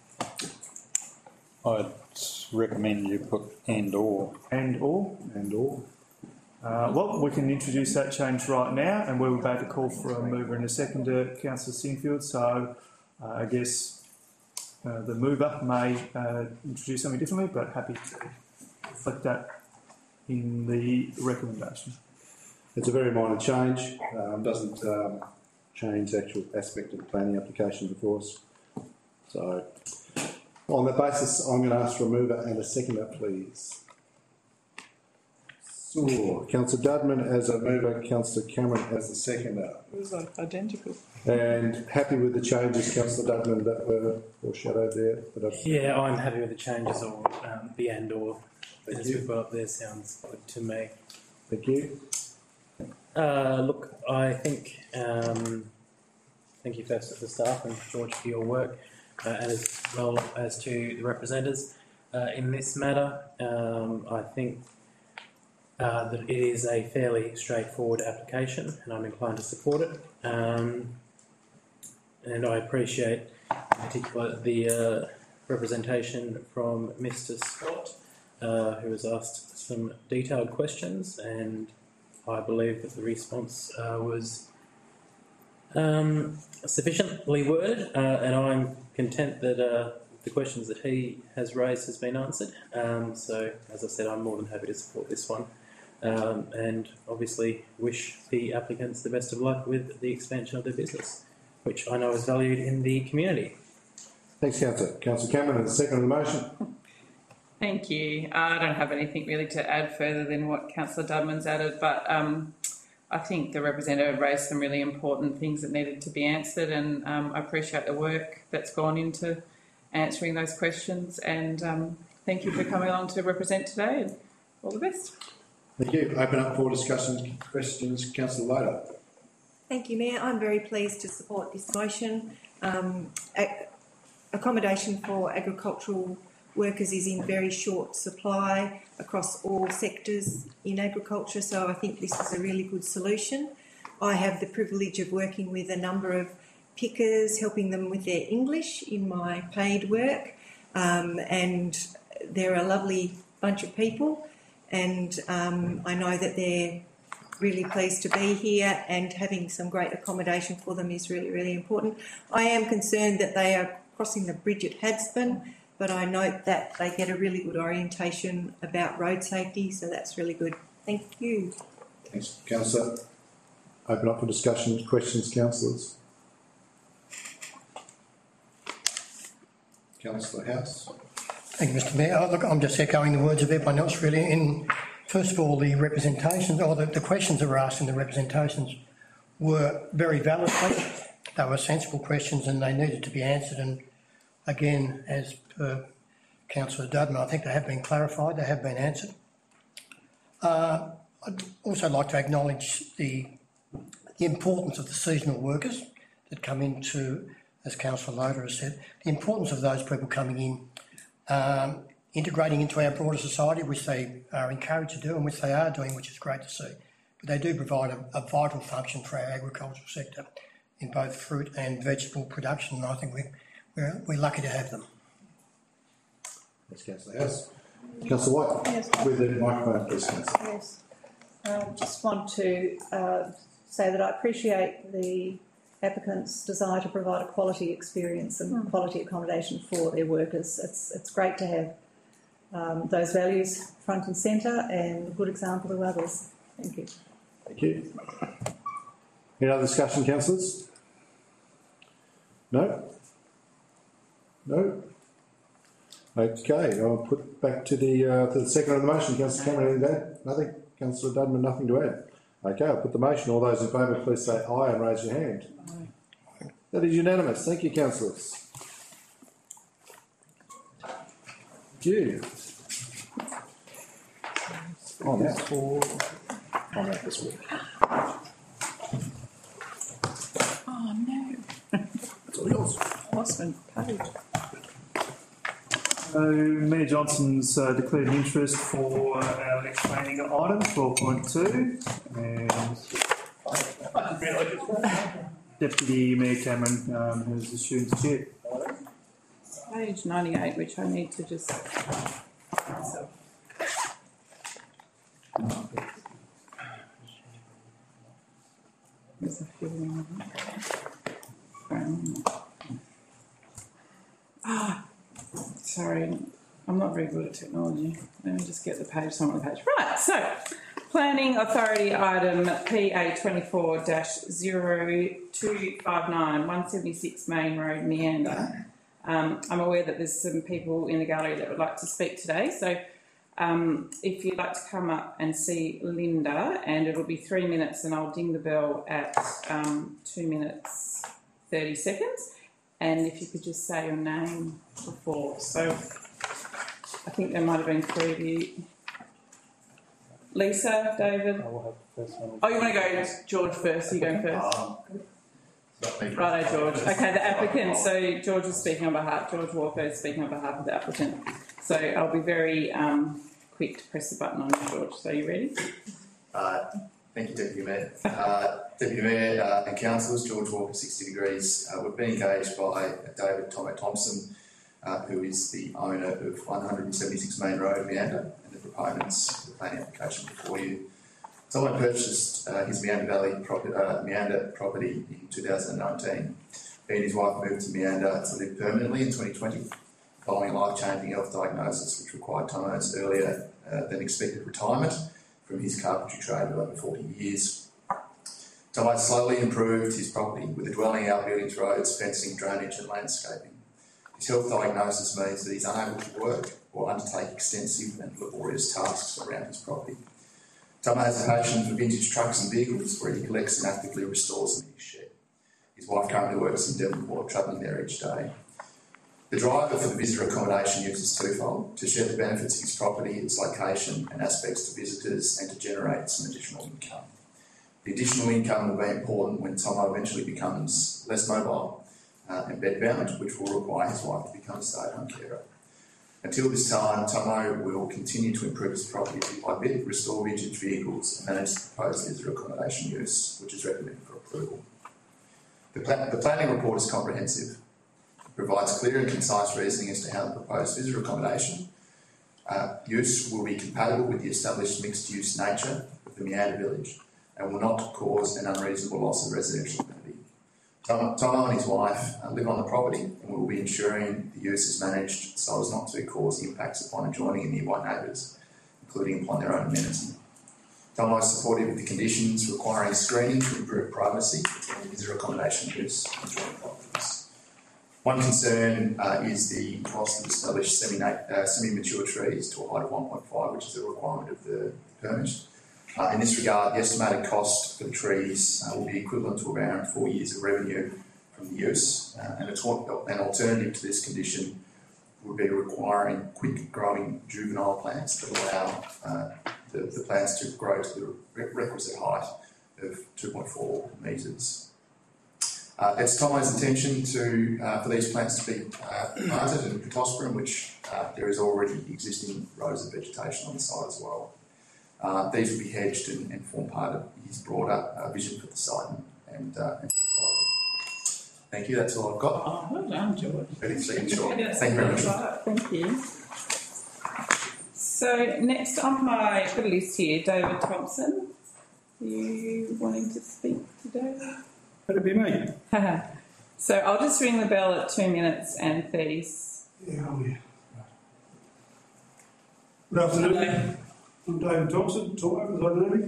I'd recommend you put and or. And or? And or. Well, we can introduce that change right now, and we're about to call for a mover and a seconder, Councillor Sinfield. So I guess the mover may introduce something differently, but happy to reflect that in the recommendation. It's a very minor change, doesn't change the actual aspect of the planning application before us. So, on that basis, I'm going to ask for a mover and a seconder, please. So, Councillor Dudman as a mover, Councillor Cameron as the seconder. It was identical. And happy with the changes, Councillor Dudman, that were foreshadowed there? Yeah, I'm happy with the changes, or the and or, as we've got up there, sounds good to me. Thank you. Look, I think, thank you first to the staff and George for your work, and as well as to the representatives in this matter. I think that it is a fairly straightforward application, and I'm inclined to support it. And I appreciate, in particular, the representation from Mr. Scott, who has asked some detailed questions, and I believe that the response was sufficiently worded, and I'm content that the questions that he has raised has been answered. So, as I said, I'm more than happy to support this one, and obviously wish the applicants the best of luck with the expansion of their business, which I know is valued in the community. Thanks, Councillor. Councillor Cameron, as the second on the motion. Thank you. I don't have anything really to add further than what Councillor Dudman's added, but I think the representative raised some really important things that needed to be answered, and I appreciate the work that's gone into answering those questions, and thank you for coming along to represent today, and all the best. Thank you. Open up for discussion, questions. Councillor Loader. Thank you, Mayor. I'm very pleased to support this motion. Accommodation for agricultural workers is in very short supply across all sectors in agriculture, so I think this is a really good solution. I have the privilege of working with a number of pickers, helping them with their English in my paid work, and they're a lovely bunch of people, and I know that they're really pleased to be here, and having some great accommodation for them is really, really important. I am concerned that they are crossing the bridge at Hadspen, but I note that they get a really good orientation about road safety, so that's really good. Thank you. Thanks, Councillor. Open up for discussion, questions, councillors. Councillor House. Thank you, Mr. Mayor. Look, I'm just echoing the words of everyone else, really. First of all, the representations, or the questions that were asked in the representations were very valid questions. They were sensible questions and they needed to be answered. And again, as per Councillor Dudman, I think they have been clarified, they have been answered. I'd also like to acknowledge the importance of the seasonal workers that come into, as Councillor Loader has said, the importance of those people coming in, integrating into our broader society, which they are encouraged to do and which they are doing, which is great to see. But they do provide a vital function for our agricultural sector in both fruit and vegetable production, and I think we're lucky to have them. Thanks, Councillor House. Councillor White, yes, with the microphone, please, Councillor. Yes. Just want to say that I appreciate the applicants' desire to provide a quality experience and quality accommodation for their workers. It's great to have those values front and centre and a good example to others. Thank you. Thank you. Any other discussion, councillors? No? No? Okay, I'll put back to the second on the motion. Councillor Cameron, anything to add? Nothing? Councillor Dudman, nothing to add? Okay, I'll put the motion. All those in favour, please say aye and raise your hand. Aye. That is unanimous. Thank you, councillors. Thank you. Oh, that's for this week. Oh, no. It's all yours. Osman, page. So Mayor Johnson's declared an interest for our next planning item, 12.2, and Deputy Mayor Cameron has assumed the chair. Page 98, which I need to just... There's a few sorry, I'm not very good at technology. Let me just get the page, some of the page. Right, so Planning Authority item PA 24-0259, 176 Main Road, Meander. I'm aware that there's some people in the gallery that would like to speak today, so if you'd like to come up and see Linda, and it'll be 3 minutes, and I'll ding the bell at 2 minutes 30 seconds, and if you could just say your name before. So I think there might have been 3 of you. Lisa, David? Oh, you want to go George first? Are you going first? Righto, George. Okay, the applicant. So George is speaking on behalf. George Walker is speaking on behalf of the applicant. So I'll be very quick to press the button on you, George. So you ready? Thank you, Deputy Mayor. Deputy Mayor and Councillors, George Walker, 60 Degrees. We've been engaged by David Tomo Thompson, who is the owner of 176 Main Road, Meander, and the proponents of the planning application before you. Tomo purchased his Meander Valley property in 2019. He and his wife moved to Meander to live permanently in 2020, following a life-changing health diagnosis which required Tomo's earlier than expected retirement from his carpentry trade of over 40 years. Tomo slowly improved his property with a dwelling, outbuildings, roads, fencing, drainage and landscaping. His health diagnosis means that he's unable to work or undertake extensive and laborious tasks around his property. Tomo has a passion for vintage trucks and vehicles where he collects and actively restores them in his shed. His wife currently works in Devonport, travelling there each day. The driver for the visitor accommodation use is twofold: to share the benefits of his property, its location and aspects to visitors, and to generate some additional income. The additional income will be important when Tomo eventually becomes less mobile and bedbound, which will require his wife to become a stay-at-home carer. Until this time, Tomo will continue to improve his property bit by bit, restore vintage vehicles and manage the proposed visitor accommodation use, which is recommended for approval. The planning report is comprehensive. Provides clear and concise reasoning as to how the proposed visitor accommodation use will be compatible with the established mixed-use nature of the Meander village and will not cause an unreasonable loss of residential amenity. Tomo and his wife live on the property and will be ensuring the use is managed so as not to cause impacts upon adjoining and nearby neighbours, including upon their own amenity. Tomo is supportive of the conditions requiring screening to improve privacy and visitor accommodation use on adjoining properties. One concern is the cost of established semi-mature trees to a height of 1.5, which is a requirement of the permit. In this regard, the estimated cost for the trees will be equivalent to around 4 years of revenue from the use. An alternative to this condition would be requiring quick-growing juvenile plants that allow the plants to grow to the requisite height of 2.4 metres. It's Tomo's intention for these plants to be planted in Pittosporum, which there is already existing rows of vegetation on the site as well. These will be hedged and form part of his broader vision for the site. And thank you, that's all I've got. Oh, well done, George. Ready to see you short. Thank you very much. Thank you. So next on my list here, David Thompson. Are you wanting to speak today? That'd be me. So I'll just ring the bell at 2 minutes and 30. Yeah, Good afternoon. I'm David Thompson, Tomo, as I know me.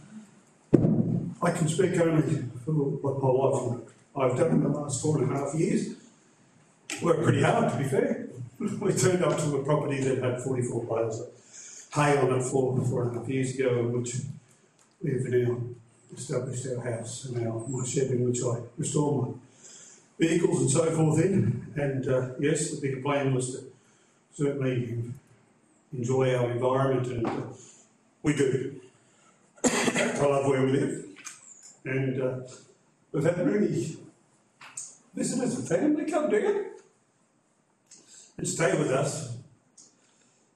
I can speak only for what my wife and I've done in the last 4.5 years. Worked pretty hard, to be fair. We turned up to a property that had 44 bales of hay on it 4.5 years ago, in which we've now established our house and my shed in which I restore my vehicles and so forth in. And yes, the bigger plan was to certainly enjoy our environment, and we do. I love where we live. And we've had many visitors and family come down and stay with us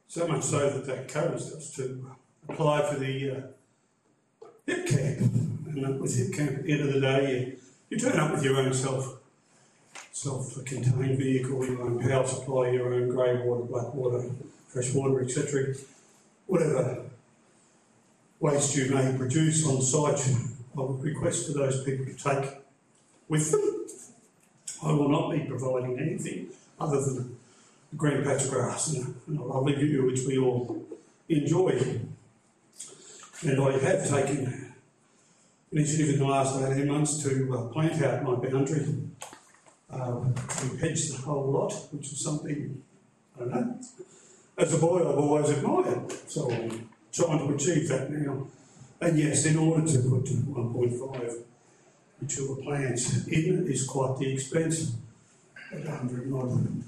So much so that that encouraged us to apply for the HIP camp. And with HIP camp, at the end of the day, you turn up with your own self-contained vehicle, your own power supply, your own grey water, black water, fresh water, etc. Whatever waste you may produce on site, I would request for those people to take with them. I will not be providing anything other than a green patch of grass and a lovely view which we all enjoy. And I have taken initiative in the last 18 months to plant out my boundary. We hedged the whole lot, which is something, I don't know, as a boy I've always admired. So I'm trying to achieve that now. And yes, in order to put 1.5 mature plants in is quite the expense, at $190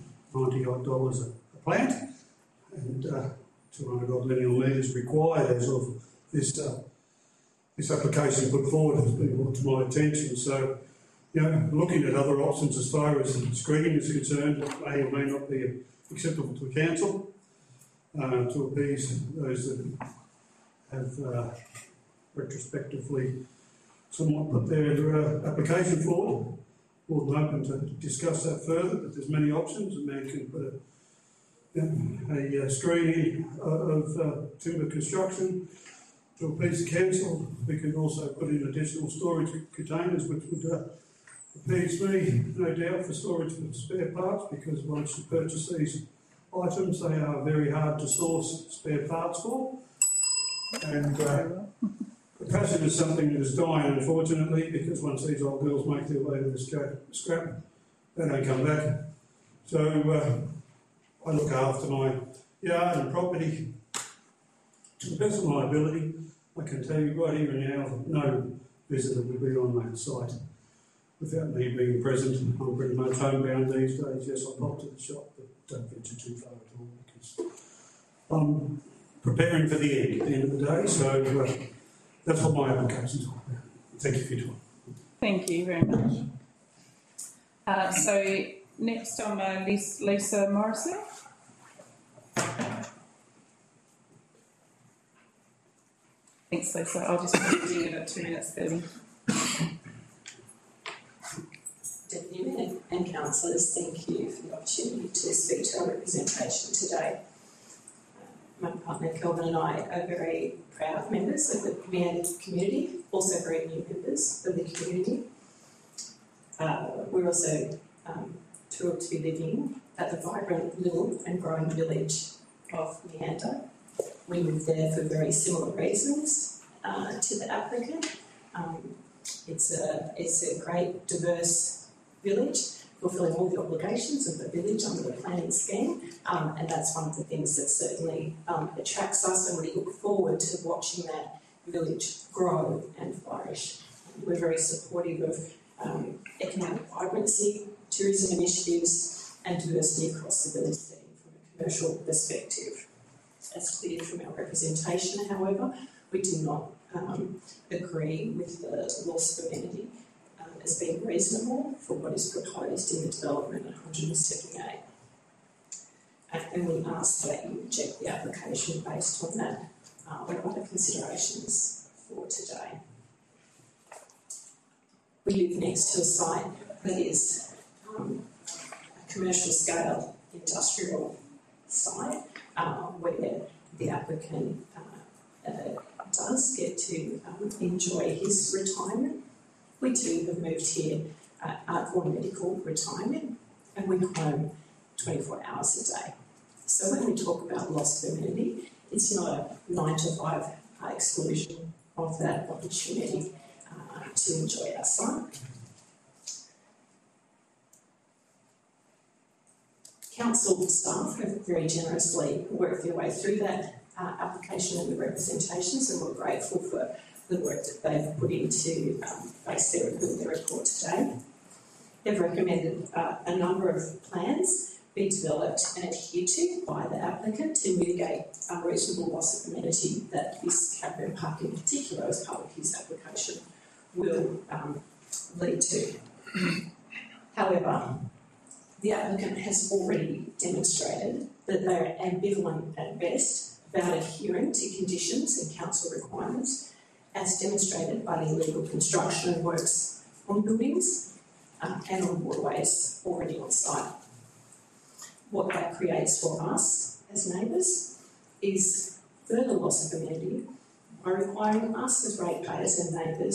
a plant, and 200 odd lineal metres required as of this application put forward has been brought to my attention. So, looking at other options as far as screening is concerned, that may or may not be acceptable to the council, to appease those that have retrospectively somewhat put their application forward. More than open to discuss that further, but there's many options. A man can put a screening of timber construction to appease the council. We can also put in additional storage containers, which would appease me, no doubt, for storage of spare parts, because once you purchase these items, they are very hard to source spare parts for. And the passion is something that is dying, unfortunately, because once these old girls make their way to the scrap, they don't come back. So I look after my yard and property to the best of my ability. I can tell you right here and now, no visitor will be on that site without me being present. I'm pretty much homebound these days. Yes, I pop to the shop, but don't venture too far at all because I'm preparing for the end of the day. So that's what my application's all about. Thank you for your time. Thank you very much. So next on my list, Lisa Morrison. Thanks, Lisa. I'll just continue it at 2 minutes 30. Deputy Mayor and councillors, thank you for the opportunity to speak to our representation today. My partner Kelvin and I are very proud members of the Meander community, also very new members of the community. We're also thrilled to be living at the vibrant little and growing village of Meander. We live there for very similar reasons to the applicant. It's a great, diverse village, fulfilling all the obligations of the village under the planning scheme, and that's one of the things that certainly attracts us, and we look forward to watching that village grow and flourish. We're very supportive of economic vibrancy, tourism initiatives, and diversity across the village setting from a commercial perspective. As clear from our representation, however, we do not agree with the loss of amenity as being reasonable for what is proposed in the development of 178. And we ask that you reject the application based on that. What are other considerations for today? We live next to a site that is a commercial scale industrial site where the applicant does get to enjoy his retirement. We too have moved here for medical retirement, and we come home 24 hours a day. So when we talk about loss of amenity, it's not a 9 to 5 exclusion of that opportunity to enjoy our site. Council staff have very generously worked their way through that application and the representations, and we're grateful for the work that they've put into base their report today. They've recommended a number of plans be developed and adhered to by the applicant to mitigate unreasonable loss of amenity that this caravan park in particular, as part of his application, will lead to. However, the applicant has already demonstrated that they are ambivalent at best about adhering to conditions and council requirements, as demonstrated by the illegal construction and works on buildings and on waterways already on site. What that creates for us as neighbours is further loss of amenity by requiring us as ratepayers and neighbours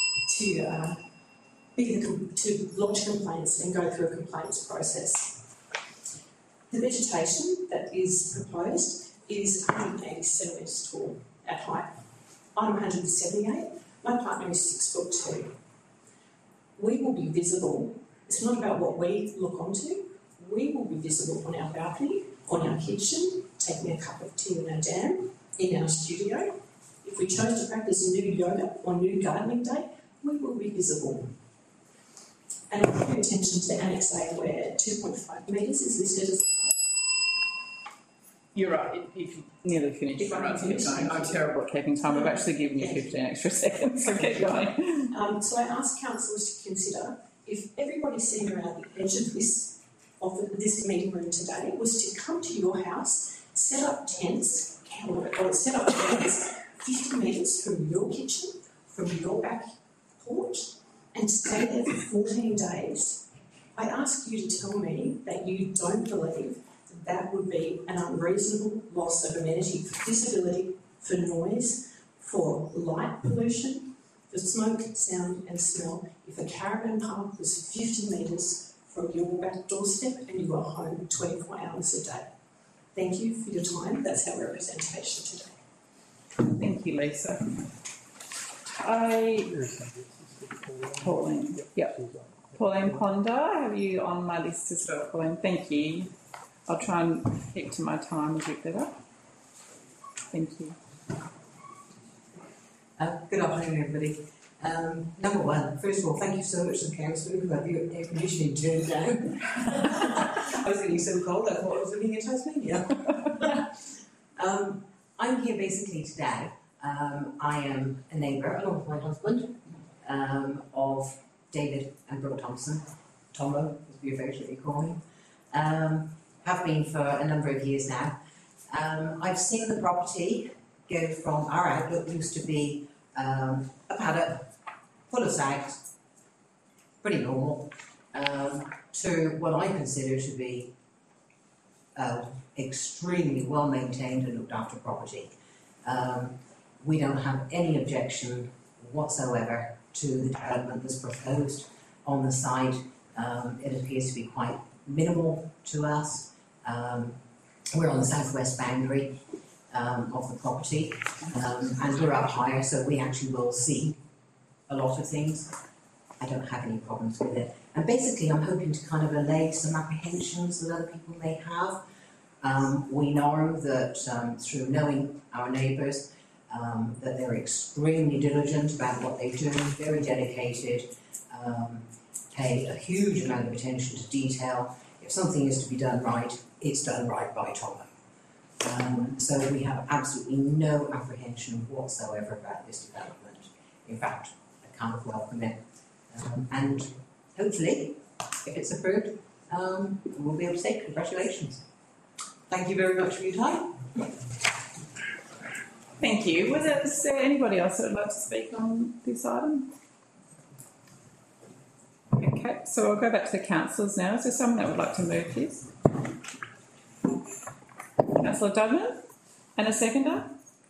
to lodge complaints and go through a complaints process. The vegetation that is proposed is 180 centimetres tall at height. I'm 178, my partner is 6'2". We will be visible. It's not about what we look onto. We will be visible on our balcony, on our kitchen, taking a cup of tea in our dam, in our studio. If we chose to practice nude yoga on nude gardening day, we will be visible. And I draw your attention to Annex A where 2.5 metres is listed as. You're right, if you nearly finished. If I'm finished, I'm terrible at keeping time. I've actually given you 15 extra seconds, so keep going. So I ask councillors to consider if everybody sitting around the edge of this meeting room today was to come to your house, set up tents, or set up tents 50 metres from your kitchen, from your back porch, and stay there for 14 days. I ask you to tell me that you don't believe that would be an unreasonable loss of amenity for visibility, for noise, for light pollution, for smoke, sound and smell. If a caravan park was 50 metres from your back doorstep and you were home 24 hours a day. Thank you for your time. That's our representation today. Thank you, Lisa. Pauline. Yep. Pauline Ponder, have you on my list as well, Pauline? Thank you. I'll try and keep to my time a bit better. Thank you. Good afternoon, everybody. Number one, first of all, thank you so much to the council for having your air conditioning turned down. I was getting so cold, I thought I was living in Tasmania. I'm here basically today. I am a neighbour, along with my husband, of David and Brooke Thompson, Tomo, as we affectionately call him. Have been for a number of years now. I've seen the property go from our outlook used to be a paddock full of stags, pretty normal, to what I consider to be extremely well maintained and looked after property. We don't have any objection whatsoever to the development that's proposed on the site. It appears to be quite minimal to us. We're on the southwest boundary of the property, and we're up higher, so we actually will see a lot of things. I don't have any problems with it. And basically, I'm hoping to kind of allay some apprehensions that other people may have. We know that through knowing our neighbours, that they're extremely diligent about what they do, very dedicated, pay a huge amount of attention to detail. If something is to be done right, it's done right by Tomo. So we have absolutely no apprehension whatsoever about this development. In fact, I kind of welcome it. And hopefully, if it's approved, we'll be able to say congratulations. Thank you very much for your time. Thank you. Was there anybody else that would like to speak on this item? Okay, so I'll go back to the councillors now. Is there someone that would like to move this? Councillor Dudman? And a seconder?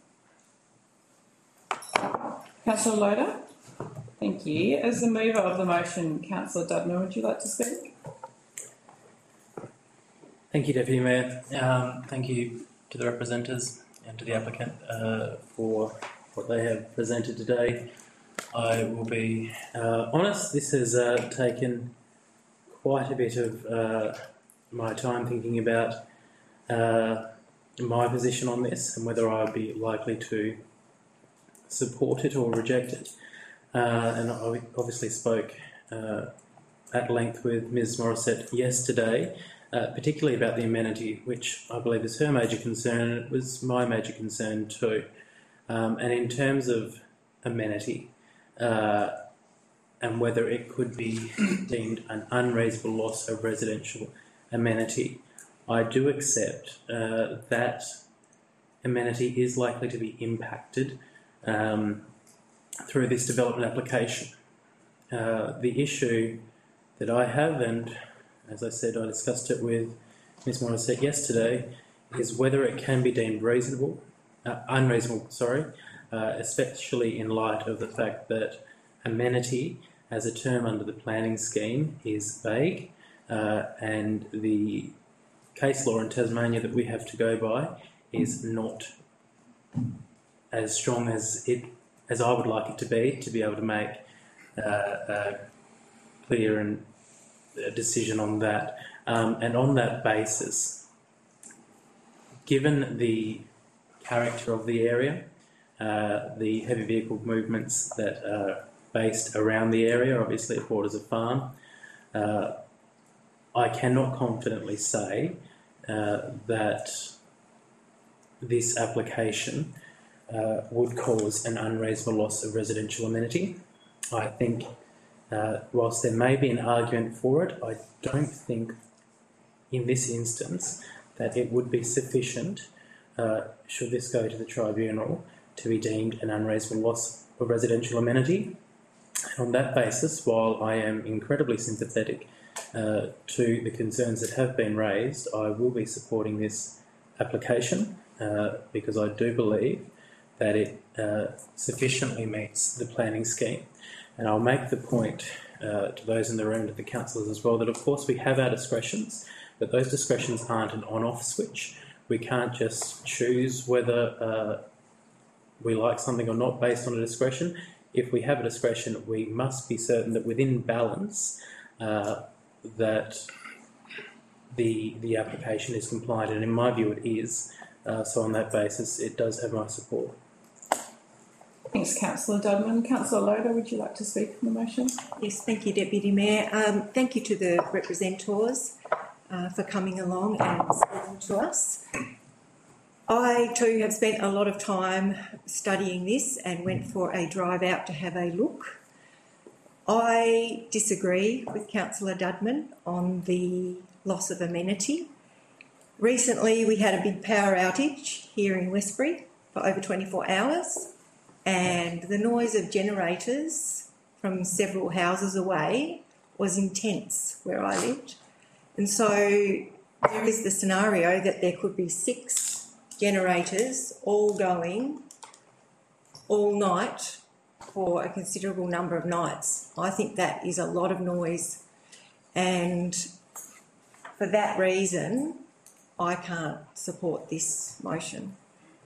Councillor Loader? Thank you. As the mover of the motion, Councillor Dudman, would you like to speak? Thank you, Deputy Mayor. Thank you to the representatives and to the applicant for what they have presented today. I will be honest, this has taken quite a bit of my time thinking about my position on this and whether I would be likely to support it or reject it. And I obviously spoke at length with Ms Morissette yesterday, particularly about the amenity, which I believe is her major concern, and it was my major concern too. And in terms of amenity, and whether it could be deemed an unreasonable loss of residential amenity, I do accept that amenity is likely to be impacted through this development application. The issue that I have, and as I said, I discussed it with Ms Morissette yesterday, is whether it can be deemed unreasonable, especially in light of the fact that amenity as a term under the planning scheme is vague, and the case law in Tasmania that we have to go by is not as strong as I would like it to be able to make a clear and decision on that. And on that basis, given the character of the area, the heavy vehicle movements that are based around the area, obviously it borders a farm, I cannot confidently say that this application would cause an unreasonable loss of residential amenity. I think whilst there may be an argument for it, I don't think in this instance that it would be sufficient, should this go to the tribunal, to be deemed an unreasonable loss of residential amenity. On that basis, while I am incredibly sympathetic to the concerns that have been raised, I will be supporting this application because I do believe that it sufficiently meets the planning scheme. And I'll make the point to those in the room, to the councillors as well, that of course we have our discretions, but those discretions aren't an on-off switch. We can't just choose whether we like something or not based on a discretion. If we have a discretion, we must be certain that within balance that the application is compliant, and in my view it is. So on that basis, it does have my support. Thanks, Councillor Dudman. Councillor Loader, would you like to speak on the motion? Yes, thank you, Deputy Mayor. Thank you to the representatives for coming along and speaking to us. I too have spent a lot of time studying this and went for a drive out to have a look. I disagree with Councillor Dudman on the loss of amenity. Recently we had a big power outage here in Westbury for over 24 hours, and the noise of generators from several houses away was intense where I lived. And so there is the scenario that there could be 6 generators all going all night for a considerable number of nights. I think that is a lot of noise, and for that reason I can't support this motion.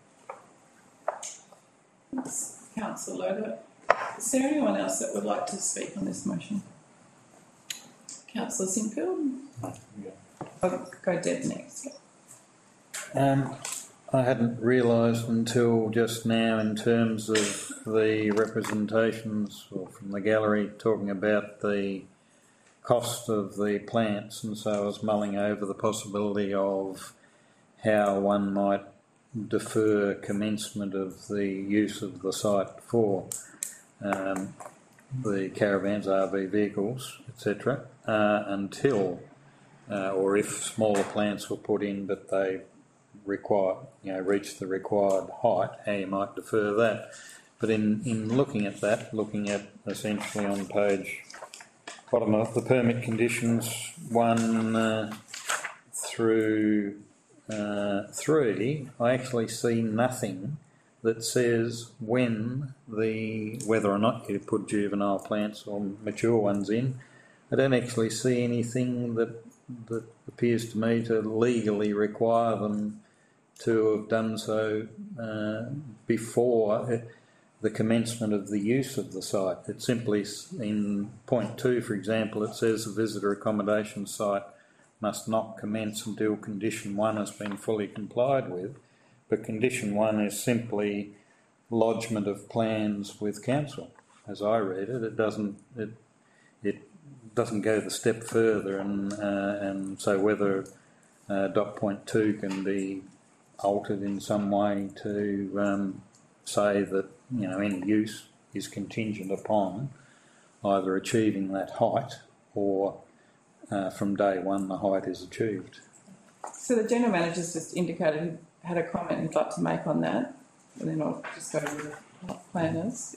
Thanks, Councillor Loader. Is there anyone else that would like to speak on this motion? Councillor Sinfield? I'll go Deb next. I hadn't realised until just now, in terms of the representations from the gallery talking about the cost of the plants, and so I was mulling over the possibility of how one might defer commencement of the use of the site for the caravans, RV vehicles, etc., until, or if smaller plants were put in but they reach the required height, how you might defer that. But in looking at that, looking at essentially on page bottom of the permit conditions 1 through 3, I actually see nothing that says whether or not you put juvenile plants or mature ones in. I don't actually see anything that appears to me to legally require them to have done so before the commencement of the use of the site. It simply, in point 2, for example, it says the visitor accommodation site must not commence until condition 1 has been fully complied with. But condition 1 is simply lodgement of plans with council. As I read it, it doesn't go the step further, and so whether dot point 2 can be altered in some way to say that any use is contingent upon either achieving that height or from day one the height is achieved. So the general manager's just indicated he had a comment he'd like to make on that, and then I'll just go with the planners.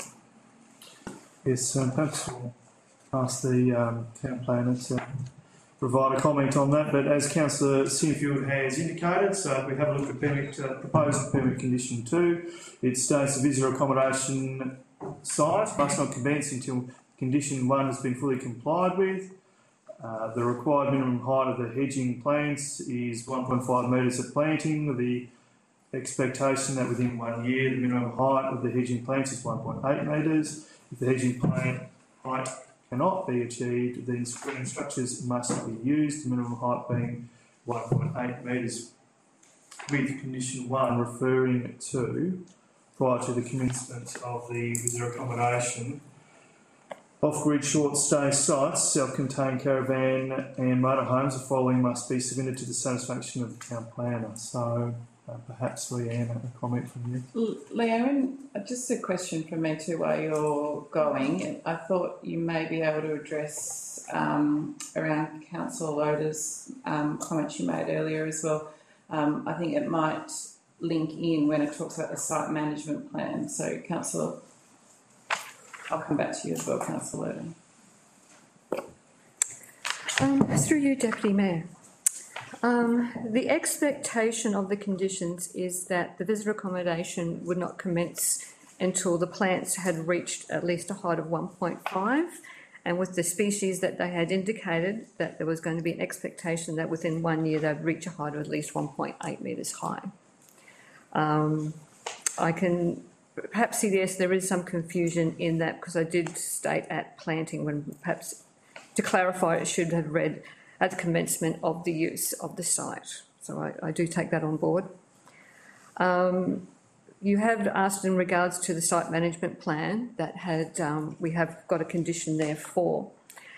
Yes, perhaps we'll ask the town planner to provide a comment on that, but as Councillor Sinfield has indicated, so if we have a look at proposed permit condition 2, it states the visitor accommodation site must not commence until condition 1 has been fully complied with. The required minimum height of the hedging plants is 1.5 metres at planting, with the expectation that within 1 year the minimum height of the hedging plants is 1.8 metres. If the hedging plant height cannot be achieved, then screening structures must be used, the minimum height being 1.8 metres, with condition 1 referring to prior to the commencement of the visitor accommodation. Off-grid short-stay sites, self-contained caravan and motorhomes, the following must be submitted to the satisfaction of the town planner. So perhaps Leanne, a comment from you. Leanne, just a question from me too while you're going. I thought you may be able to address around Councillor Loder's comments you made earlier as well. I think it might link in when it talks about the site management plan. So Councillor, I'll come back to you as well, Councillor Loder. Through you, Deputy Mayor. The expectation of the conditions is that the visitor accommodation would not commence until the plants had reached at least a height of 1.5, and with the species that they had indicated that there was going to be an expectation that within 1 year they'd reach a height of at least 1.8 metres high. I can perhaps see, yes, there is some confusion in that, because I did state at planting when perhaps to clarify it should have read at the commencement of the use of the site. So I do take that on board. You have asked in regards to the site management plan that had, we have got a condition there for.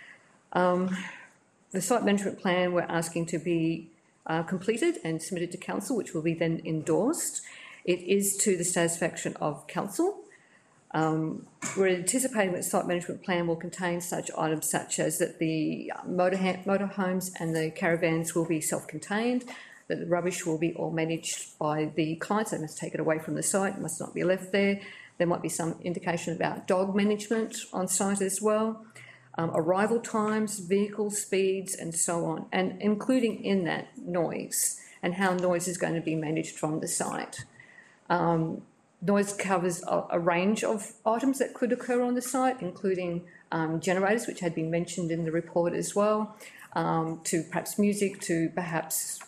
The site management plan we're asking to be completed and submitted to council, which will be then endorsed. It is to the satisfaction of council. We're anticipating that the site management plan will contain such items such as that the motorhomes and the caravans will be self-contained, that the rubbish will be all managed by the clients. They must take it away from the site, it must not be left there. There might be some indication about dog management on site as well, arrival times, vehicle speeds and so on, and including in that noise and how noise is going to be managed from the site. Noise covers a range of items that could occur on the site, including generators, which had been mentioned in the report as well, to perhaps music, to perhaps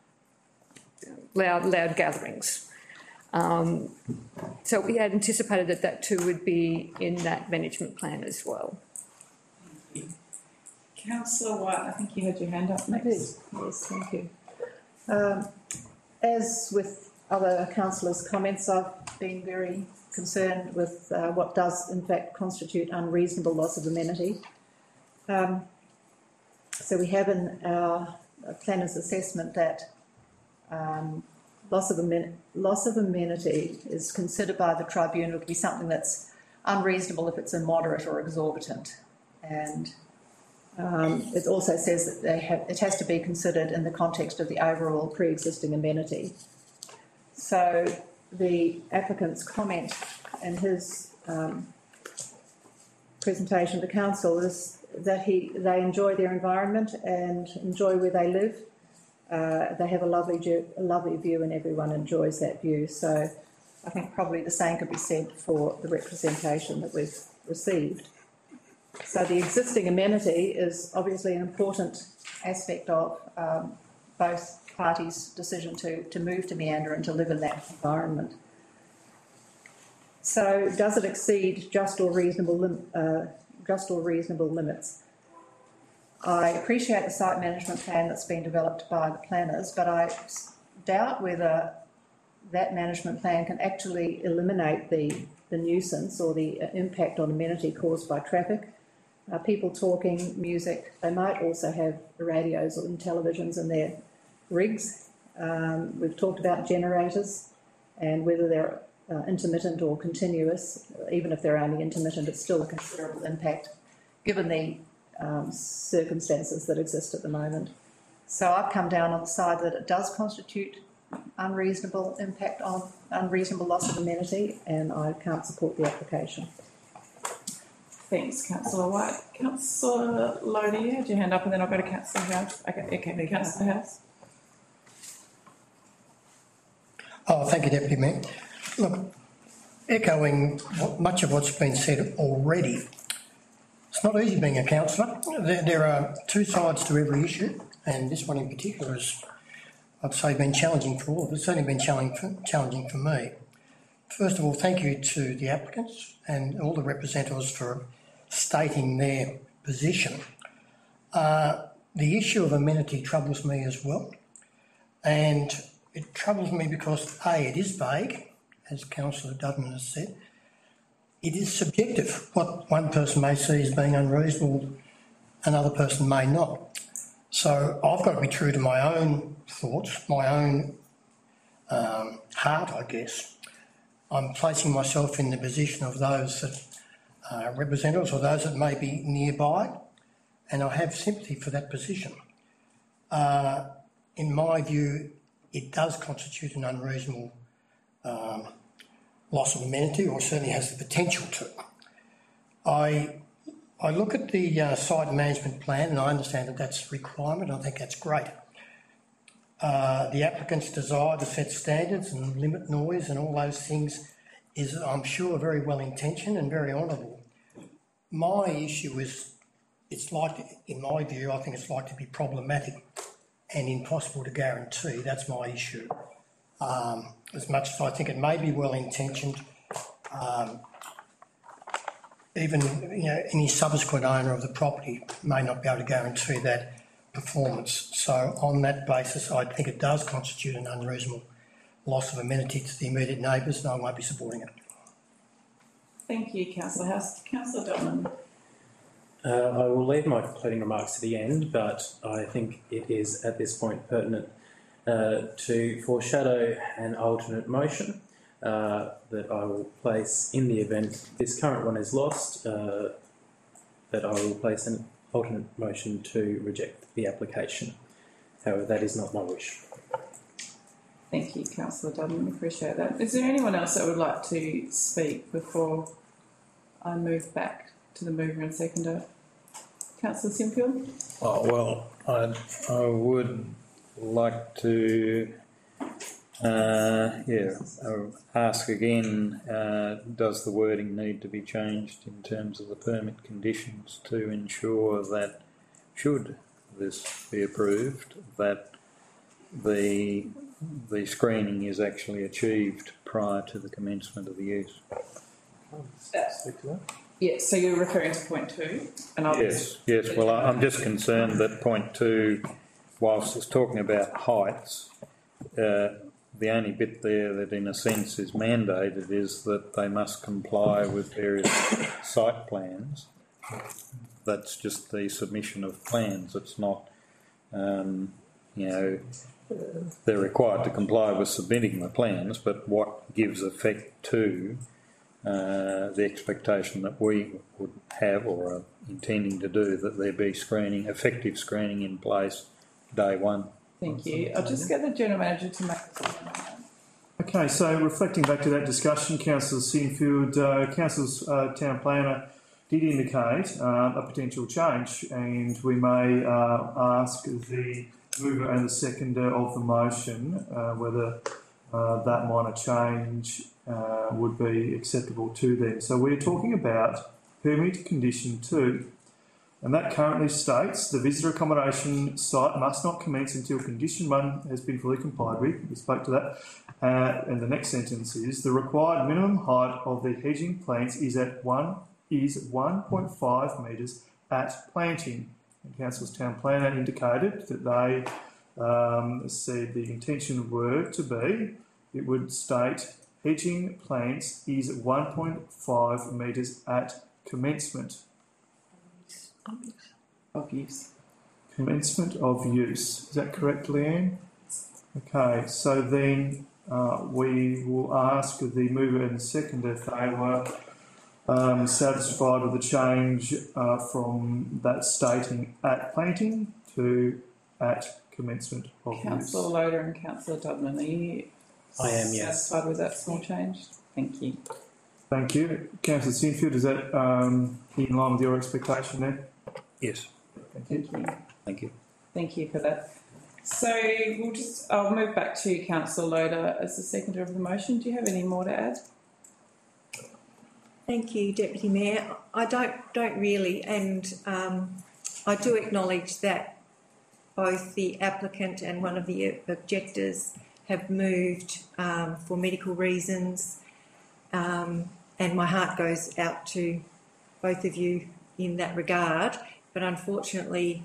loud gatherings. So we had anticipated that that too would be in that management plan as well. Councillor White, I think you had your hand up next. Yes, thank you. As with other councillors' comments, I've been very concerned with what does in fact constitute unreasonable loss of amenity. So we have in our planner's assessment that loss of amenity is considered by the tribunal to be something that's unreasonable if it's immoderate or exorbitant, and it also says that it has to be considered in the context of the overall pre-existing amenity. So the applicant's comment in his presentation to council is that they enjoy their environment and enjoy where they live. They have a lovely view and everyone enjoys that view. So I think probably the same could be said for the representation that we've received. So the existing amenity is obviously an important aspect of both parties' decision to move to Meander and to live in that environment. So does it exceed just or reasonable limits? I appreciate the site management plan that's been developed by the planners, but I doubt whether that management plan can actually eliminate the nuisance or the impact on amenity caused by traffic. People talking, music, they might also have radios and televisions in their rigs. We've talked about generators and whether they're intermittent or continuous. Even if they're only intermittent, it's still a considerable impact given the circumstances that exist at the moment. So I've come down on the side that it does constitute unreasonable loss of amenity, and I can't support the application. Thanks, Councillor White. Councillor Lodi, you had your hand up, and then I'll go to Councillor House. Okay, Councillor House. Oh, thank you, Deputy Mayor. Look, echoing much of what's been said already, it's not easy being a councillor. There are two sides to every issue, and this one in particular has, I'd say, been challenging for all of us. It's certainly been challenging for me. First of all, thank you to the applicants and all the representatives for stating their position. The issue of amenity troubles me as well, and it troubles me because A, it is vague, as Councillor Dudman has said. It is subjective. What one person may see as being unreasonable, another person may not. So I've got to be true to my own thoughts, my own heart, I guess. I'm placing myself in the position of those that are representatives or those that may be nearby, and I have sympathy for that position. In my view, it does constitute an unreasonable loss of amenity, or certainly has the potential to. I look at the site management plan, and I understand that that's a requirement. I think that's great. The applicant's desire to set standards and limit noise and all those things is, I'm sure, very well intentioned and very honourable. My issue is, it's like, in my view, I think it's like to be problematic and impossible to guarantee. That's my issue. As much as I think it may be well intentioned, even any subsequent owner of the property may not be able to guarantee that performance. So on that basis, I think it does constitute an unreasonable loss of amenity to the immediate neighbours, and I won't be supporting it. Thank you, Councillor House. Councillor Dotman. I will leave my concluding remarks to the end, but I think it is at this point pertinent to foreshadow an alternate motion that I will place in the event this current one is lost, that I will place an alternate motion to reject the application. However, that is not my wish. Thank you, Councillor Dudman. Appreciate that. Is there anyone else that would like to speak before I move back to the mover and seconder? Councillor Sinfield? Oh, well, I would like to ask again, does the wording need to be changed in terms of the permit conditions to ensure that, should this be approved, that the screening is actually achieved prior to the commencement of the use? Speak to that. Yes, so you're referring to point 2? And yes. Well, I'm just concerned that point 2, whilst it's talking about heights, the only bit there that in a sense is mandated is that they must comply with various site plans. That's just the submission of plans. It's not, they're required to comply with submitting the plans, but what gives effect to the expectation that we would have or are intending to do, that there be screening, effective screening in place day one. Thank you. I'll just get the General Manager to make a comment. Okay, so reflecting back to that discussion, Councillor Sinfield, Council's Town Planner did indicate a potential change, and we may ask the mover and the seconder of the motion whether that minor change would be acceptable to them. So we're talking about permit condition 2, and that currently states the visitor accommodation site must not commence until condition 1 has been fully complied with. We spoke to that. And the next sentence is the required minimum height of the hedging plants is 1.5 metres at planting. And Council's Town Planner indicated that they said the intention were to be, it would state hedging plants is 1.5 metres at commencement. Of use. Commencement of use. Is that correct, Leanne? Okay, so then we will ask the mover and the seconder if they were satisfied with the change from that stating at planting to at commencement of use. Councillor Loader and Councillor Dudman, are you I am, yes. satisfied with that small change? Thank you. Thank you. Councillor Sinfield, is that in line with your expectation there? Yes. Thank you. Thank you. Thank you for that. So I'll move back to Councillor Loader as the seconder of the motion. Do you have any more to add? Thank you, Deputy Mayor. I don't really, and I do acknowledge that both the applicant and one of the objectors have moved for medical reasons, and my heart goes out to both of you in that regard. But unfortunately,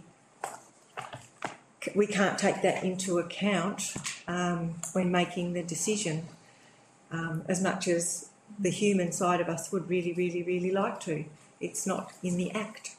we can't take that into account when making the decision, as much as the human side of us would really, really, really like to. It's not in the Act.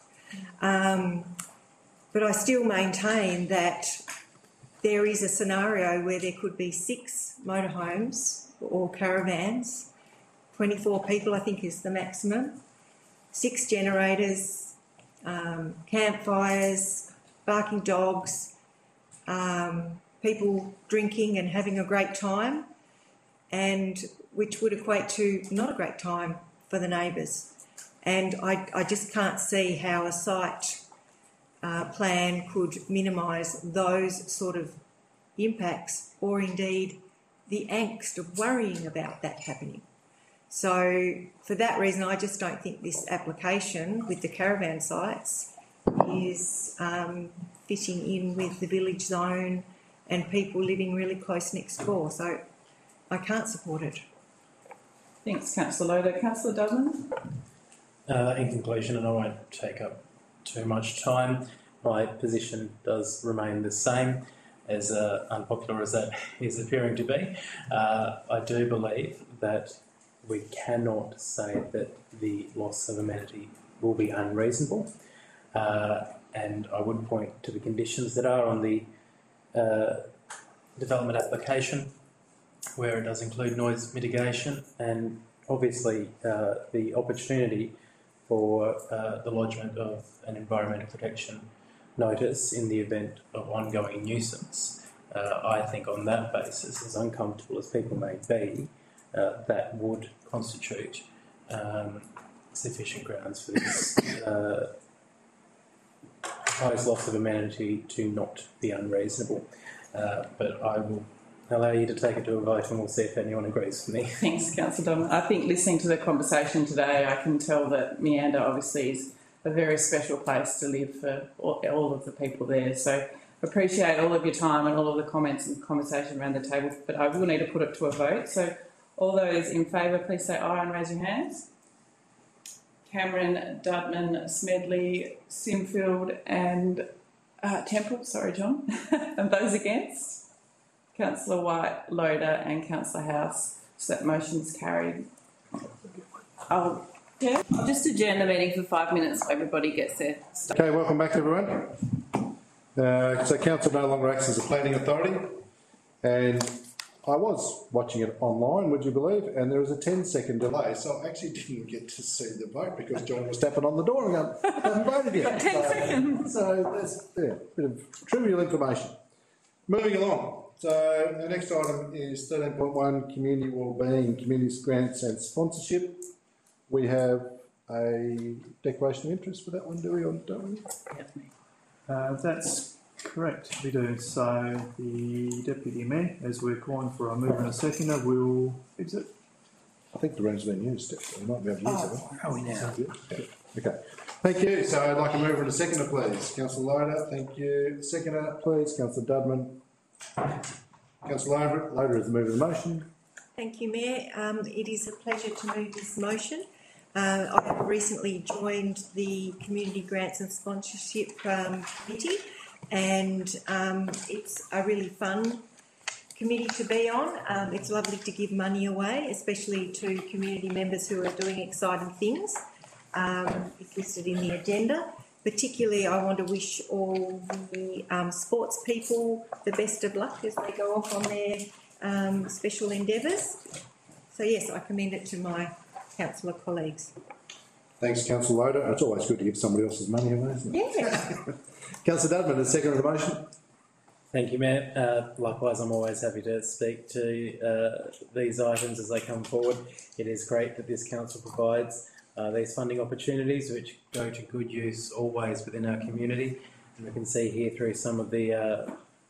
But I still maintain that there is a scenario where there could be 6 motorhomes or caravans, 24 people I think is the maximum, 6 generators, campfires, barking dogs, people drinking and having a great time, and which would equate to not a great time for the neighbours. And I just can't see how a site plan could minimise those sort of impacts, or indeed the angst of worrying about that happening. So for that reason, I just don't think this application with the caravan sites is fitting in with the village zone and people living really close next door. So I can't support it. Thanks, Councillor Loader. Councillor Dudman? In conclusion, and I won't take up too much time, my position does remain the same, as unpopular as that is appearing to be. I do believe that we cannot say that the loss of amenity will be unreasonable, and I would point to the conditions that are on the development application, where it does include noise mitigation and obviously the opportunity for the lodgement of an environmental protection notice in the event of ongoing nuisance. I think on that basis, as uncomfortable as people may be, that would constitute sufficient grounds for this proposed loss of amenity to not be unreasonable. But I will allow you to take it to a vote and we'll see if anyone agrees with me. Thanks, Councillor Dudman. I think listening to the conversation today, I can tell that Meander obviously is a very special place to live for all of the people there. So appreciate all of your time and all of the comments and conversation around the table, but I will need to put it to a vote. So all those in favour, please say aye and raise your hands. Cameron, Dudman, Smedley, Sinfield and Temple, sorry John, and those against? Councillor White, Loader and Councillor House. So that motion's carried. I'll just adjourn the meeting for 5 minutes so everybody gets their stuff. Okay, welcome back everyone. So council no longer acts as a planning authority, and I was watching it online, would you believe, and there was a 10-second delay, so I actually didn't get to see the vote because John was tapping on the door and going, I haven't voted yet. 10 seconds. So that's a bit of trivial information. Moving along. So the next item is 13.1, community wellbeing, community grants and sponsorship. We have a declaration of interest for that one, do we, or don't we? That's correct, we do. So the Deputy Mayor, as we're calling for a mover and a seconder, will exit. I think the room's been used, we might be able to use it. Are we now? Okay. Thank you. So I'd like a mover and a seconder, please. Councillor Loader, thank you. Seconder, please. Councillor Dudman. Councillor Loader is the mover of the motion. Thank you, Mayor. It is a pleasure to move this motion. I have recently joined the Community Grants and Sponsorship Committee, and it's a really fun committee to be on. It's lovely to give money away, especially to community members who are doing exciting things. It's listed in the agenda. Particularly, I want to wish all the sports people the best of luck as they go off on their special endeavours. So yes, I commend it to my councillor colleagues. Thanks, Councillor Loader. It's always good to give somebody else's money away, isn't it? Yeah. Councillor Dudman, the second of the motion. Thank you, Mayor. Likewise, I'm always happy to speak to these items as they come forward. It is great that this council provides these funding opportunities, which go to good use always within our community. And we can see here through some of the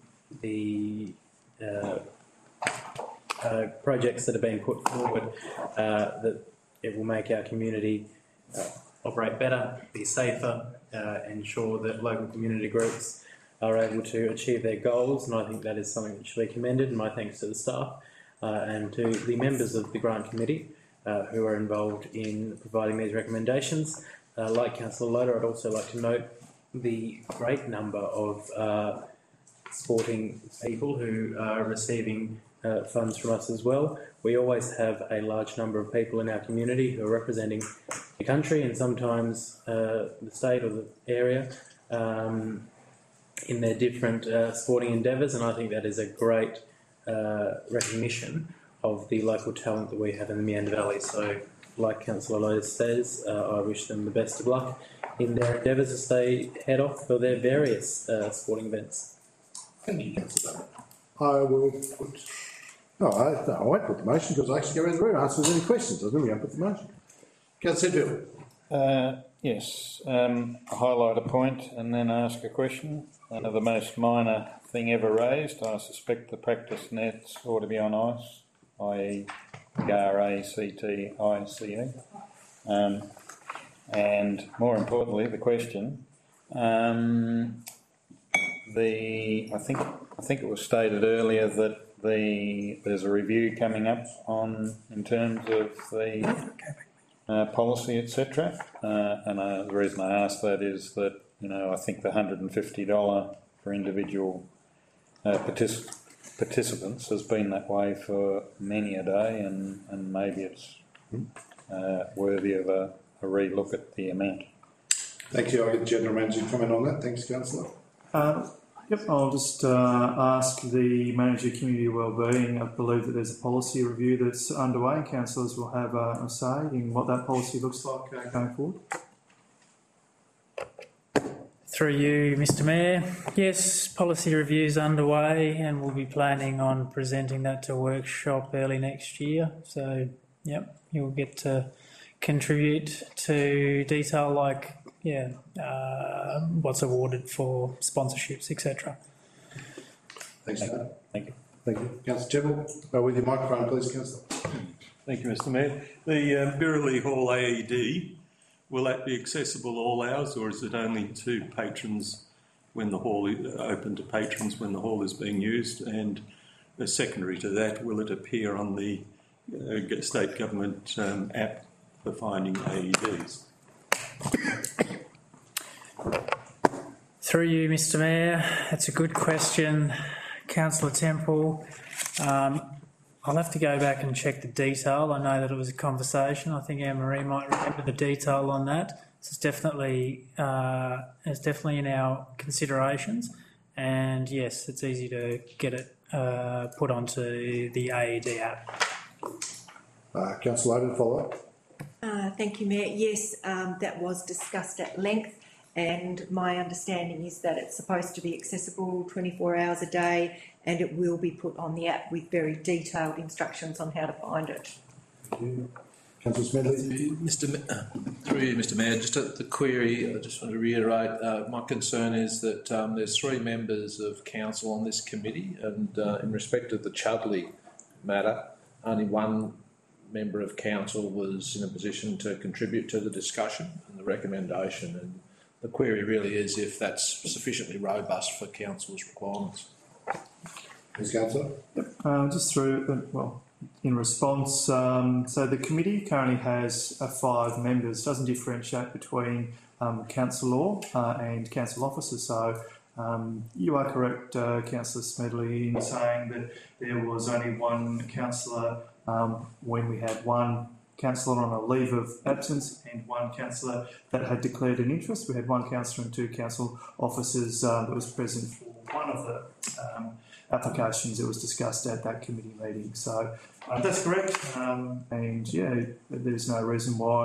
projects that are being put forward that it will make our community operate better, be safer, ensure that local community groups are able to achieve their goals, and I think that is something that should be commended, and my thanks to the staff and to the members of the grant committee who are involved in providing these recommendations. Like Councillor Loader, I'd also like to note the great number of sporting people who are receiving funds from us as well. We always have a large number of people in our community who are representing the country and sometimes the state or the area in their different sporting endeavours, and I think that is a great recognition of the local talent that we have in the Meander Valley. So, like Councillor Loader says, I wish them the best of luck in their endeavours as they head off for their various sporting events. Thank you, Councillor. I will put... No, I won't put the motion because I actually go around the room and answer any questions. I was going to put the motion. Councillor Bill. Yes, highlight a point and then ask a question. The most minor thing ever raised, I suspect the practice nets ought to be on ice, i.e. RACTICE. And more importantly, the question, I think it was stated earlier that there's a review coming up in terms of the policy, etc. And the reason I ask that is that I think the $150 for individual participants has been that way for many a day, and maybe it's worthy of a re-look at the amount. Thank you. I'll get the General Manager to comment on that. Thanks, Councillor. Yep, I'll just ask the Manager of Community Wellbeing. I believe that there's a policy review that's underway, and councillors will have a say in what that policy looks like going forward. Through you, Mr Mayor. Yes, policy review's underway, and we'll be planning on presenting that to a workshop early next year. So, yep, you'll get to contribute to detail like what's awarded for sponsorships, etc. Thanks, Matt. Thank you. Thank you. Councillor Chibble, with your microphone, please, Councillor. Thank you, Mr Mayor. The Birrelly Hall AED, will that be accessible all hours, or is it only to patrons when the hall is open to patrons when the hall is being used? And secondary to that, will it appear on the state government app for finding AEDs? Through you, Mr Mayor, that's a good question. Councillor Temple, I'll have to go back and check the detail. I know that it was a conversation. I think Anne-Marie might remember the detail on that. So it's definitely in our considerations. And yes, it's easy to get it put onto the AED app. Councillor Loader, follow up. Thank you, Mayor. Yes, that was discussed at length, and my understanding is that it's supposed to be accessible 24 hours a day, and it will be put on the app with very detailed instructions on how to find it. Thank you. Councillor Smedley. Through you, Mr Mayor, just at the query, I just want to reiterate, my concern is that there's 3 members of council on this committee, and in respect of the Chudley matter, only one member of council was in a position to contribute to the discussion and the recommendation, and the query really is if that's sufficiently robust for council's requirements. Ms. Councillor? Just through, in response, so the committee currently has 5 members, doesn't differentiate between council law and council officers. So you are correct, Councillor Smedley, in saying that there was only one councillor when we had one councillor on a leave of absence and one councillor that had declared an interest. We had one councillor and 2 council officers that was present for one of the applications that was discussed at that committee meeting. So that's correct, and yeah, there's no reason why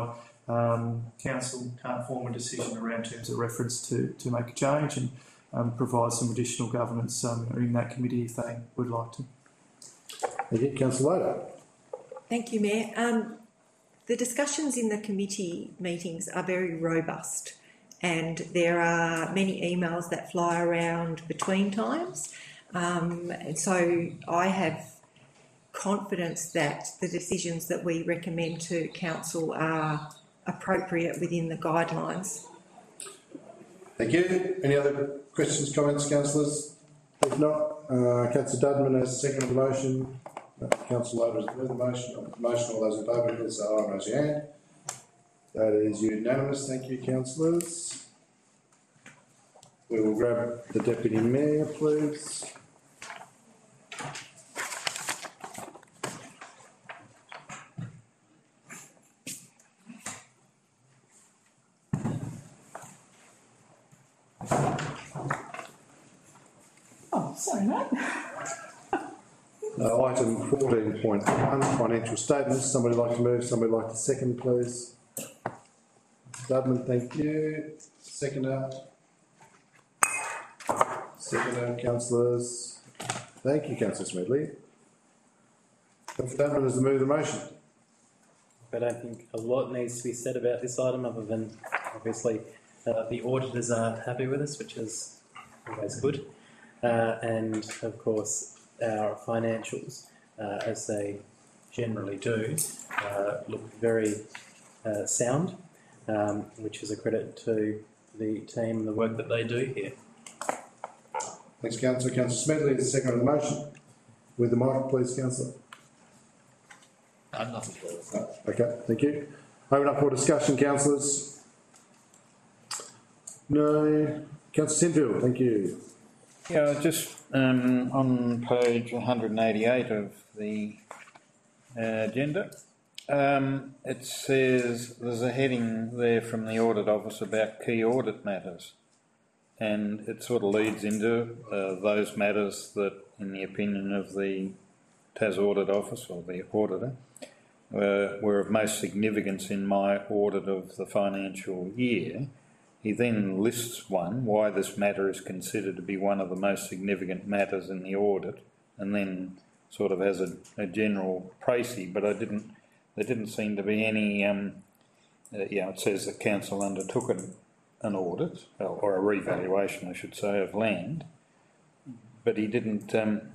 council can't form a decision around terms of reference to make a change and provide some additional governance in that committee if they would like to. Thank you. Councillor Loader. Thank you, Mayor. The discussions in the committee meetings are very robust, and there are many emails that fly around between times. And so I have confidence that the decisions that we recommend to council are appropriate within the guidelines. Thank you. Any other questions, comments, councillors? If not, Councillor Dudman has seconded the motion. Councillor Loader has moved the motion. All those in favour, please say aye and raise your hand. That is unanimous. Thank you, councillors. We will grab the Deputy Mayor, please. Oh, sorry, mate. Item 14.1, financial statements. Somebody like to move, somebody like to second, please. Dudman, thank you. Seconder. Seconder, councillors. Thank you, Councillor Smedley. Councillor Dudman has moved the motion. I don't think a lot needs to be said about this item other than obviously the auditors are happy with us, which is always good. And of course our financials, as they generally do, look very sound, which is a credit to the team and the work that they do here. Thanks, Councillor. Councillor Smedley is the second on the motion. With the mic, please, Councillor. Nothing further. Okay, thank you. Open up for discussion, councillors. No. Councillor Sinfield, thank you. Yeah, just on page 188 of the agenda, it says there's a heading there from the Audit Office about key audit matters, and it sort of leads into those matters that, in the opinion of the Tas Audit Office or the auditor, were of most significance in my audit of the financial year. He then lists one, why this matter is considered to be one of the most significant matters in the audit, and then sort of has a general précis, but there didn't seem to be any, it says that council undertook an audit, or a revaluation, I should say, of land, but he didn't,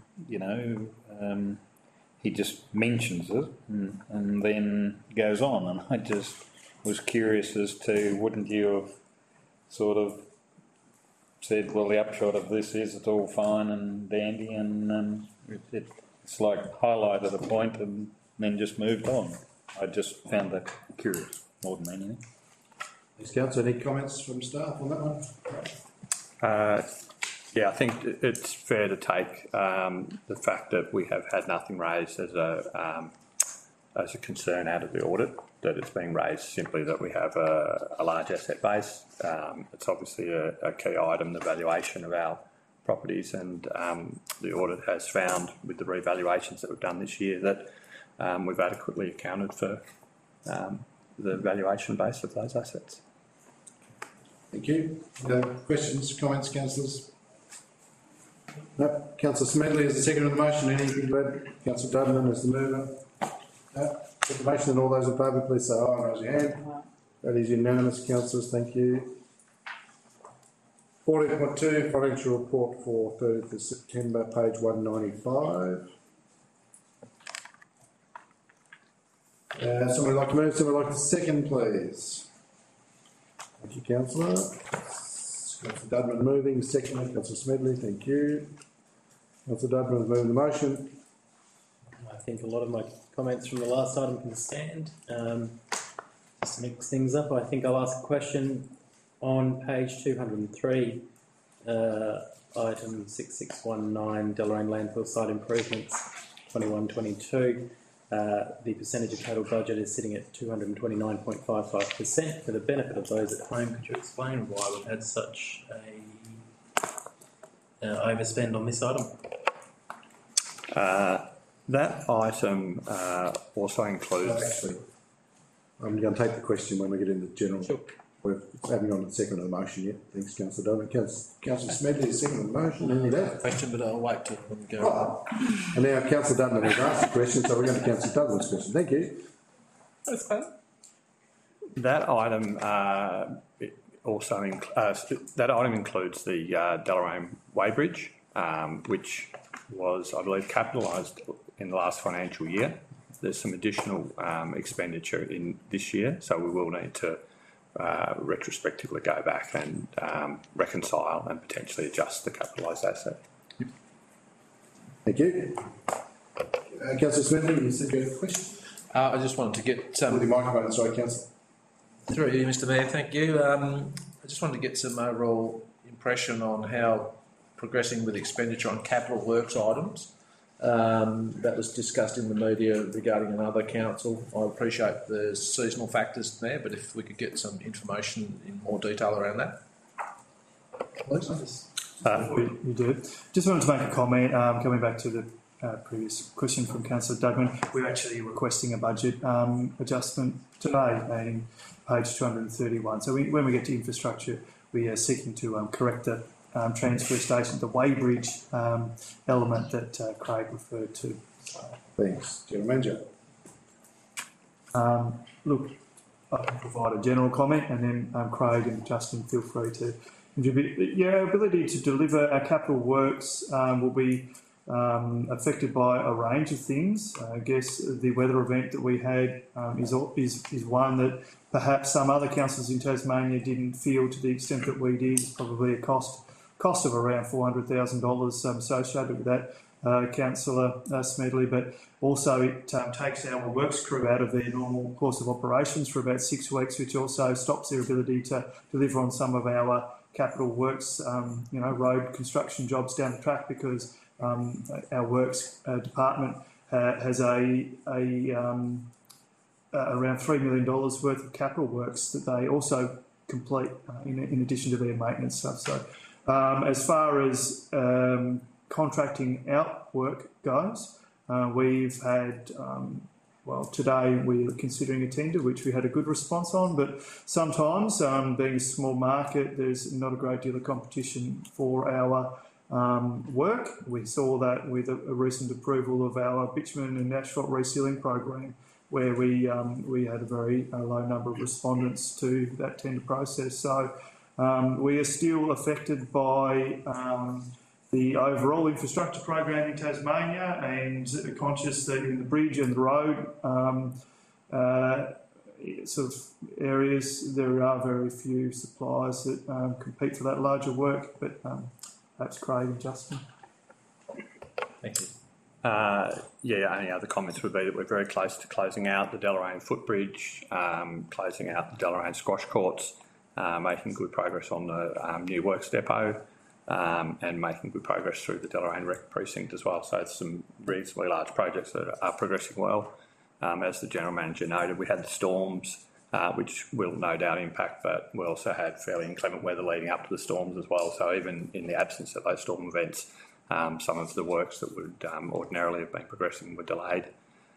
he just mentions it and then goes on, and I just was curious as to, wouldn't you have sort of said, well, the upshot of this is it's all fine and dandy, and it's like highlighted a point and then just moved on. I just found that curious more than anything. Thanks, Councillor. Any comments from staff on that one? Yeah, I think it's fair to take the fact that we have had nothing raised as a concern out of the audit, that it's being raised simply that we have a large asset base. It's obviously a key item, the valuation of our properties, and the audit has found with the revaluations that we've done this year that we've adequately accounted for the valuation base of those assets. Thank you. Questions, comments, councillors? No. Councillor Smedley is the second on the motion. Anything to add? Councillor Dudman is the mover. No. The motion, and all those in favour, please say aye and raise your hand. That is unanimous, councillors. Thank you. 14.2, financial report for 30th of September, page 195. Somebody like to move, somebody like to second, please. Thank you, councillor. Councillor Dudman moving, seconded. Councillor Smedley, thank you. Councillor Dudman has moved the motion. I think a lot of my comments from the last item can stand. Just to mix things up, I think I'll ask a question on page 203, item 6619, Deloraine Landfill Site Improvements 21-22. The percentage of total budget is sitting at 229.55%. For the benefit of those at home, could you explain why we've had such a overspend on this item? That item also includes... I'm going to take the question when we get into general. Sure. We haven't gone to the second of the motion yet. Thanks, Councillor Dolan. Councillor Smedley, second of the motion, and you're there. Question, but I'll wait till we go. Right. And now Councillor Dudman has asked the question, so we're going to Councillor Dudman's question. Thank you. That's fine. That item that item includes the Deloraine Weighbridge, which was, I believe, capitalised in the last financial year. There's some additional expenditure in this year, so we will need to retrospectively go back and reconcile and potentially adjust the capitalised asset. Thank you. Councillor Smedley, you said you had a question? I just wanted to get... With the microphone, sorry, Councillor. Through you, Mr Mayor, thank you. I just wanted to get some overall impression on how progressing with expenditure on capital works items. That was discussed in the media regarding another council. I appreciate the seasonal factors there, but if we could get some information in more detail around that. We do. Just wanted to make a comment, coming back to the previous question from Councillor Dugman. We're actually requesting a budget adjustment today, meaning page 231. So when we get to infrastructure, we are seeking to correct the transfer station, the Weighbridge element that Craig referred to. Thanks. General Manager. Look, I can provide a general comment and then Craig and Justin feel free to contribute. Yeah, our ability to deliver our capital works will be affected by a range of things. I guess the weather event that we had is one that perhaps some other councils in Tasmania didn't feel to the extent that we did. It's probably a cost of around $400,000 associated with that, Councillor Smedley, but also it takes our works crew out of their normal course of operations for about 6 weeks, which also stops their ability to deliver on some of our capital works, road construction jobs down the track, because our works department has around $3 million worth of capital works that they also complete in addition to their maintenance stuff. So as far as contracting out work goes, we've had, today we're considering a tender, which we had a good response on, but sometimes, being a small market, there's not a great deal of competition for our work. We saw that with a recent approval of our bitumen and asphalt resealing program, where we had a very low number of respondents to that tender process. So we are still affected by the overall infrastructure program in Tasmania, and conscious that in the bridge and the road sort of areas, there are very few suppliers that compete for that larger work, but perhaps Craig and Justin. Thank you. Only other comments would be that we're very close to closing out the Deloraine footbridge, closing out the Deloraine squash courts, making good progress on the new works depot, and making good progress through the Deloraine Rec Precinct as well. So it's some reasonably large projects that are progressing well. As the General Manager noted, we had the storms, which will no doubt impact, but we also had fairly inclement weather leading up to the storms as well. So even in the absence of those storm events, some of the works that would ordinarily have been progressing were delayed.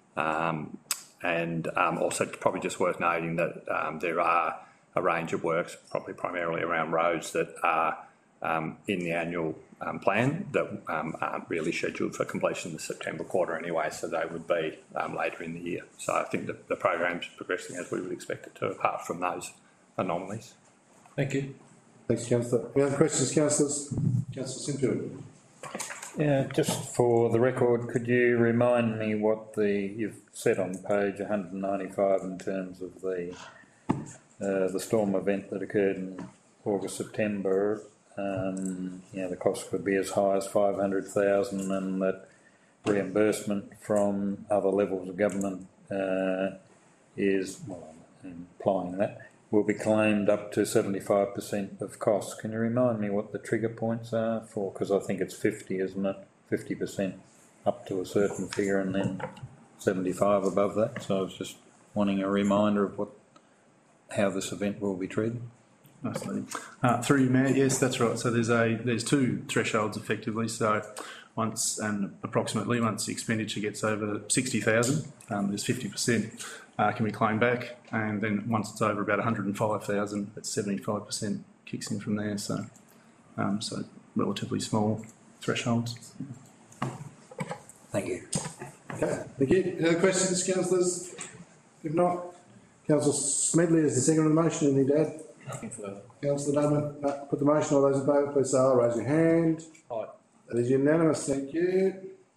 And also probably just worth noting that there are a range of works, probably primarily around roads, that are in the annual plan that aren't really scheduled for completion in the September quarter anyway, so they would be later in the year. So I think the program's progressing as we would expect it to, apart from those anomalies. Thank you. Thanks, Councillor. Any other questions, Councillors? Councillor Simpson. Yeah, just for the record, could you remind me what you've said on page 195 in terms of the storm event that occurred in August, September? The cost could be as high as $500,000, and that reimbursement from other levels of government is, implying that, will be claimed up to 75% of costs. Can you remind me what the trigger points are for? Because I think it's 50, isn't it? 50% up to a certain figure and then 75 above that. So I was just wanting a reminder of how this event will be treated. Absolutely. Through you, Mayor, yes, that's right. So there's two thresholds effectively. So approximately once the expenditure gets over 60,000, there's 50% can be claimed back, and then once it's over about 105,000, it's 75% kicks in from there. So relatively small thresholds. Thank you. Okay, thank you. Any other questions, councillors? If not, Councillor Smedley is the second on the motion. Anything to add? Nothing further. Councillor Dudman, put the motion. All those in favour, please say aye. Raise your hand. Aye. That is unanimous. Thank you.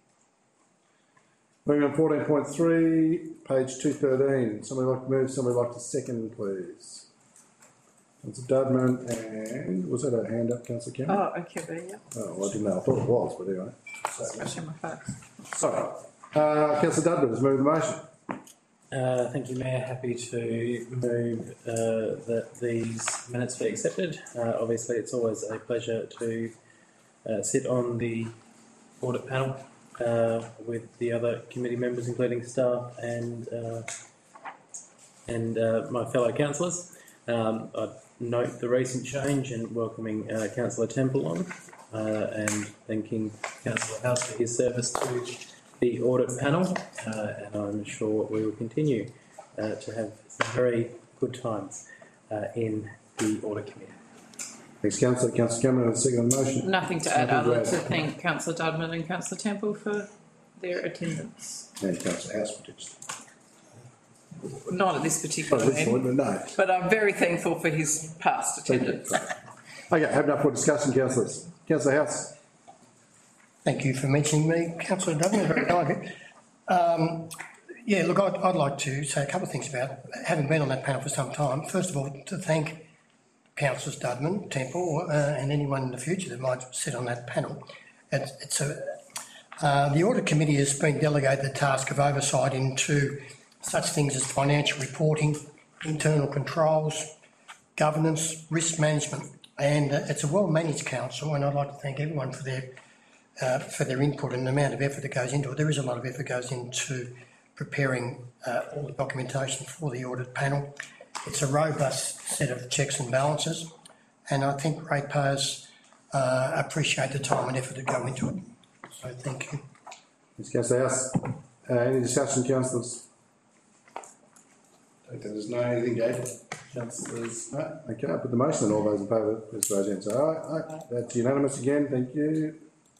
Moving on 14.3, page 213. Somebody like to move, somebody like to second, please. Councillor Dudman and, was that a hand up, Councillor Cameron? Oh, okay, yeah. Oh, well, I didn't know. I thought it was, but anyway. Scratching my face. Sorry. Councillor Dudman has moved the motion. Thank you, Mayor. Happy to move that these minutes be accepted. Obviously, it's always a pleasure to sit on the audit panel with the other committee members, including staff and my fellow councillors. I note the recent change and welcoming Councillor Temple on and thanking Councillor House for his service to the audit panel, and I'm sure we will continue to have some very good times in the audit committee. Thanks, Councillor. Councillor Cameron, a second on the motion. Nothing to add other than to thank Councillor Dudman and Councillor Temple for their attendance. And Councillor House, potentially. Not at this particular meeting, but I'm very thankful for his past attendance. Okay, have enough for discussion, councillors. Councillor House. Thank you for mentioning me, Councillor Dudman, very kind of you. Look, I'd like to say a couple of things about having been on that panel for some time. First of all, to thank Councillors Dudman, Temple, and anyone in the future that might sit on that panel. The Audit Committee has been delegated the task of oversight into such things as financial reporting, internal controls, governance, risk management, and it's a well-managed council, and I'd like to thank everyone for their input and the amount of effort that goes into it. There is a lot of effort goes into preparing all the documentation for the audit panel. It's a robust set of checks and balances, and I think ratepayers appreciate the time and effort that go into it. So thank you. Thanks, Councillor House. Any discussion, councillors? There's no anything to add. Councillors? No? Okay, I'll put the motion and all those in favour, please raise your hand. So, aye. That's unanimous again. Thank you.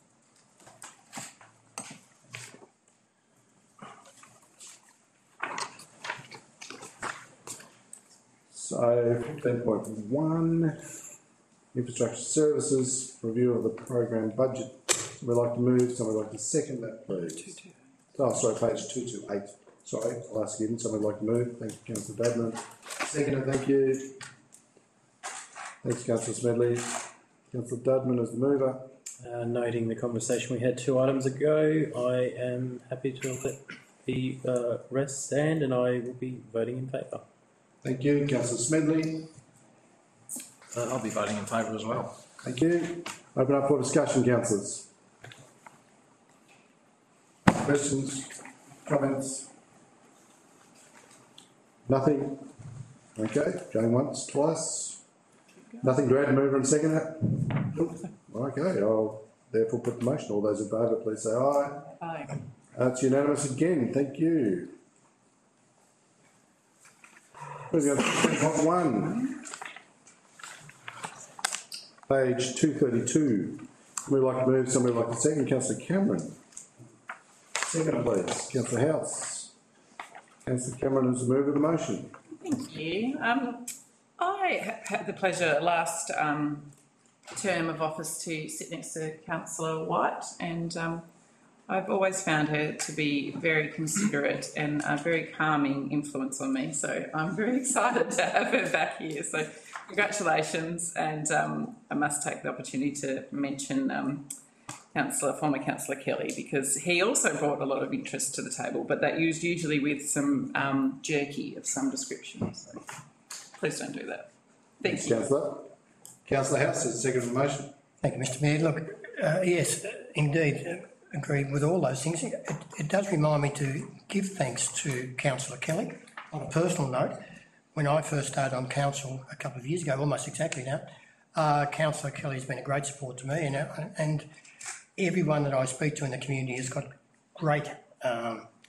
So, 15.1, infrastructure services, review of the program budget. We'd like to move, somebody like to second that, please. Oh, sorry, page 228. Sorry, I'll ask again. Somebody like to move. Thank you, Councillor Dudman. Second, thank you. Thanks, Councillor Smedley. Councillor Dudman is the mover. Noting the conversation we had 2 items ago, I am happy to let the rest stand, and I will be voting in favour. Thank you, Councillor Smedley. I'll be voting in favour as well. Thank you. Open up for discussion, councillors. Questions? Comments? Nothing? Okay, going once, twice. Nothing to add, mover and seconder? Okay, I'll therefore put the motion. All those in favour, please say aye. Aye. That's unanimous again. Thank you. Moving on to 10.1. Page 232. Somebody like to move, somebody like to second. Councillor Cameron. Second, please. Councillor House. Councillor Cameron is the mover of the motion. Thank you. I had the pleasure last term of office to sit next to Councillor White, and I've always found her to be very considerate and a very calming influence on me. So I'm very excited to have her back here. So congratulations, and I must take the opportunity to mention former Councillor Kelly, because he also brought a lot of interest to the table, but that used usually with some jerky of some description. So please don't do that. Thank you. Councillor. Councillor House is the second on the motion. Thank you, Mr Mayor. Look, yes, indeed, agree with all those things. It does remind me to give thanks to Councillor Kelly. On a personal note, when I first started on council a couple of years ago, almost exactly now, Councillor Kelly has been a great support to me, and everyone that I speak to in the community has got great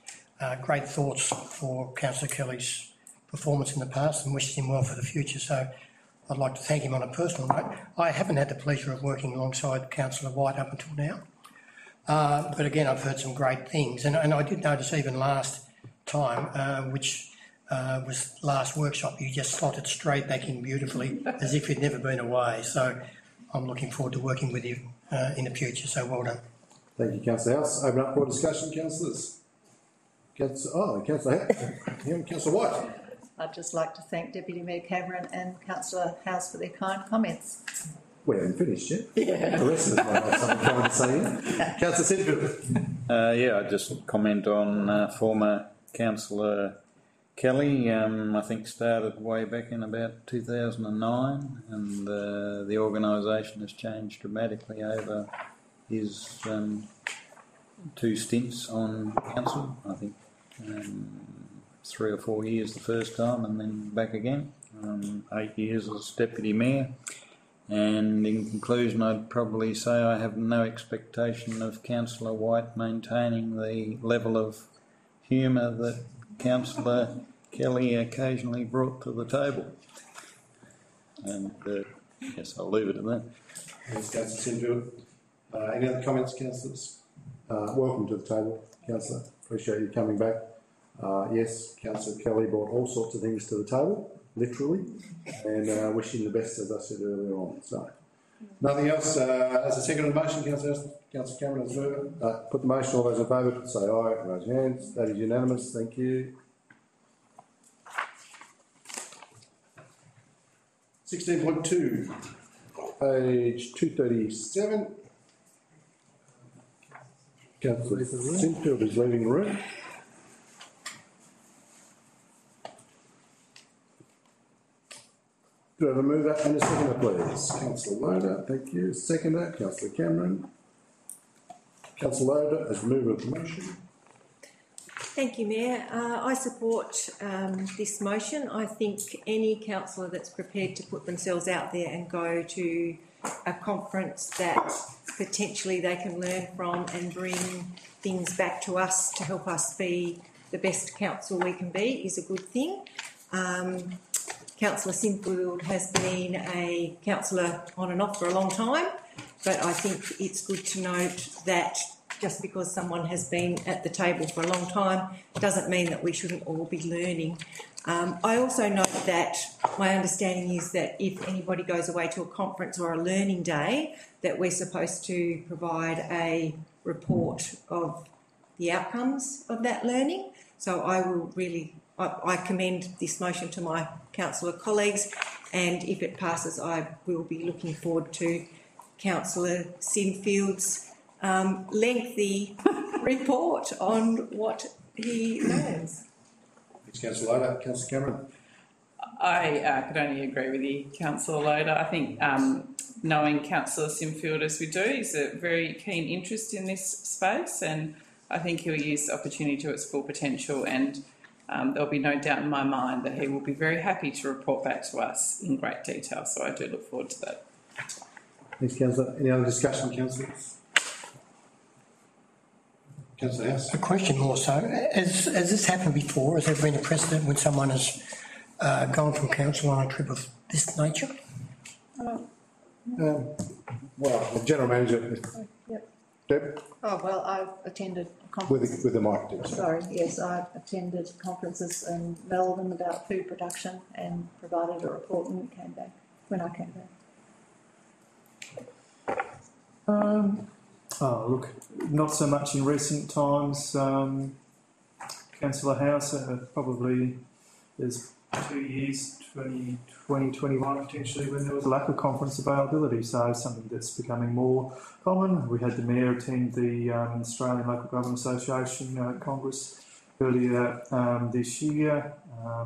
great thoughts for Councillor Kelly's performance in the past and wishes him well for the future. So I'd like to thank him on a personal note. I haven't had the pleasure of working alongside Councillor White up until now. But again, I've heard some great things. And I did notice even last time, which was last workshop, you just slotted straight back in beautifully as if you'd never been away. So I'm looking forward to working with you in the future. So well done. Thank you, Councillor House. Open up for discussion, councillors. Councillor White. I'd just like to thank Deputy Mayor Cameron and Councillor House for their kind comments. We haven't finished yet. Yeah. The rest of us might have something kind to say. Yeah. Councillor Sinfield. Yeah, I'd just comment on former Councillor Kelly. I think started way back in about 2009, and the organisation has changed dramatically over his 2 stints on council. I think 3 or 4 years the first time, and then back again. 8 years as deputy mayor. And in conclusion, I'd probably say I have no expectation of Councillor White maintaining the level of humour that Councillor Kelly occasionally brought to the table. And yes, I'll leave it at that. Thanks, Councillor Sinfield. Any other comments, councillors? Welcome to the table, Councillor. Appreciate you coming back. Yes, Councillor Kelly brought all sorts of things to the table, literally, and wishing the best, as I said earlier on. So, nothing else. As a second on the motion, Councillor Cameron has moved. Put the motion. All those in favour, say aye. Raise your hands. That is unanimous. Thank you. 16.2, page 237. Councillor Sinfield is leaving the room. Do I have a mover and a seconder, please? Councillor Loader, thank you. Seconder, Councillor Cameron. Councillor Loader as mover of the motion. Thank you, Mayor. I support this motion. I think any councillor that's prepared to put themselves out there and go to a conference that potentially they can learn from and bring things back to us to help us be the best council we can be is a good thing. Councillor Sinfield has been a councillor on and off for a long time, but I think it's good to note that just because someone has been at the table for a long time doesn't mean that we shouldn't all be learning. I also note that my understanding is that if anybody goes away to a conference or a learning day, that we're supposed to provide a report of the outcomes of that learning. So I commend this motion to my councillor colleagues, and if it passes, I will be looking forward to Councillor Sinfield's lengthy report on what he learns. Thanks, Councillor Loader. Councillor Cameron. I could only agree with you, Councillor Loader. I think knowing Councillor Sinfield as we do, he's a very keen interest in this space, and I think he'll use the opportunity to its full potential, and there'll be no doubt in my mind that he will be very happy to report back to us in great detail, so I do look forward to that. Thanks, Councillor. Any other discussion, councillors? Councillor House. A question more so. Has this happened before? Has there been a precedent when someone has gone from council on a trip of this nature? Well, the General Manager. Yep. Deb? Oh, well, I've attended conferences. With the mic. Sorry, yes, I've attended conferences in Melbourne about food production and provided a report when I came back. Look, not so much in recent times. Councillor House, probably there's 2 years, 2020, 21 potentially, when there was a lack of conference availability, so something that's becoming more common. We had the Mayor attend the Australian Local Government Association Congress earlier this year.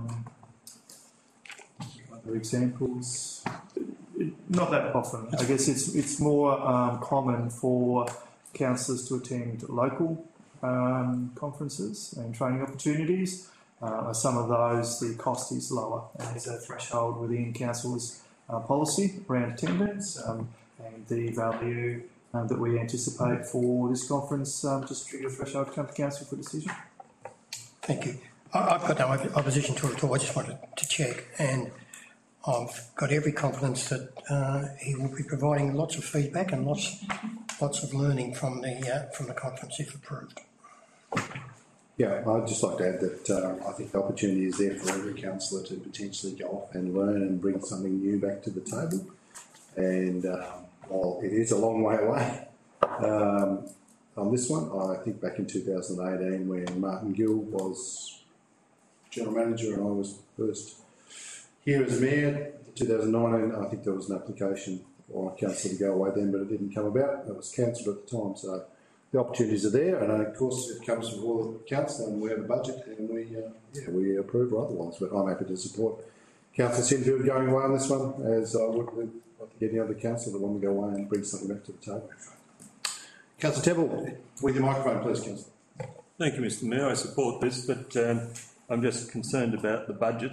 Other examples, not that often. I guess it's more common for councillors to attend local conferences and training opportunities. Some of those, the cost is lower, and there's a threshold within council's policy around attendance, and the value that we anticipate for this conference just trigger a threshold to come to council for decision. Thank you. I've got no opposition to it at all. I just wanted to check, and I've got every confidence that he will be providing lots of feedback and lots of learning from the conference if approved. Yeah, I'd just like to add that I think the opportunity is there for every councillor to potentially go off and learn and bring something new back to the table. And while it is a long way away on this one, I think back in 2018 when Martin Gill was General Manager and I was first here as Mayor, 2019, I think there was an application for council to go away then, but it didn't come about. It was cancelled at the time, so the opportunities are there, and of course it comes before the council, and we have a budget, and we approve or otherwise. But I'm happy to support Councillor Sinfield going away on this one, as I would with any other council that want to go away and bring something back to the table. Councillor Temple, with your microphone, please, Councillor. Thank you, Mr. Mayor. I support this, but I'm just concerned about the budget.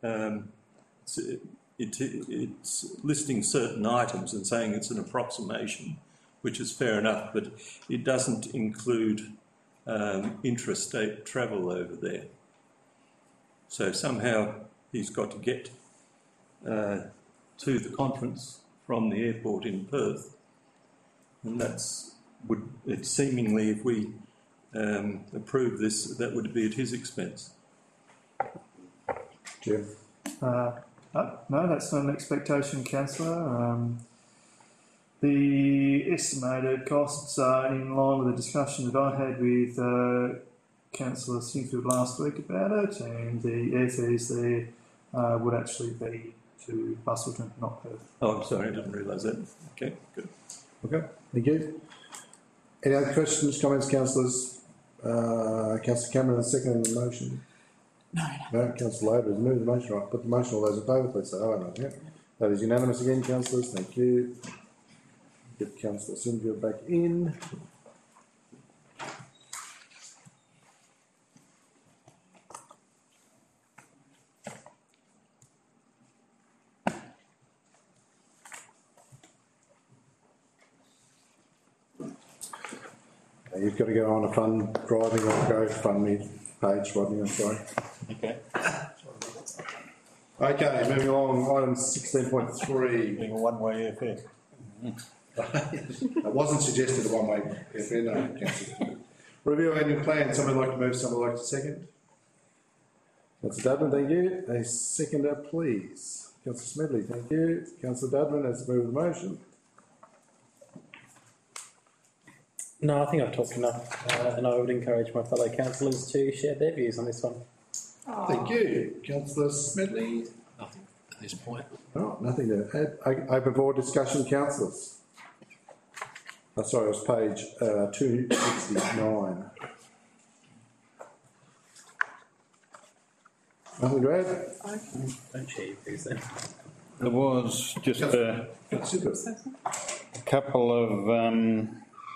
It's listing certain items and saying it's an approximation, which is fair enough, but it doesn't include intrastate travel over there. So somehow he's got to get to the conference from the airport in Perth, and it's seemingly, if we approve this, that would be at his expense. Jim? No, that's not an expectation, Councillor. The estimated costs are in line with the discussion that I had with Councillor Sinfield last week about it, and the airfares there would actually be to Busselton, not Perth. Oh, I'm sorry, I didn't realise that. Okay, good. Okay, thank you. Any other questions, comments, councillors? Councillor Cameron, second on the motion. No, Councillor Labour has moved the motion. Right, put the motion. All those in favour, please say aye. Yeah. That is unanimous again, councillors. Thank you. Get Councillor Sinfield back in. You've got to go on a fund driving or GoFundMe page, Rodney, I'm sorry. Okay. Okay, moving along, item 16.3. Being a one-way airfare. It wasn't suggested a one-way airfare, no, Councillor. Review annual plan, someone like to move, someone like to second? Councillor Dudman, thank you. A seconder, please. Councillor Smedley, thank you. Councillor Dudman has moved the motion. No, I think I've talked enough, and I would encourage my fellow councillors to share their views on this one. Thank you. Councillor Smedley? Nothing at this point. Oh, nothing to add. Open for discussion, councillors. Sorry, it was page 269. Nothing to add? Don't share your views then. There was just a couple of...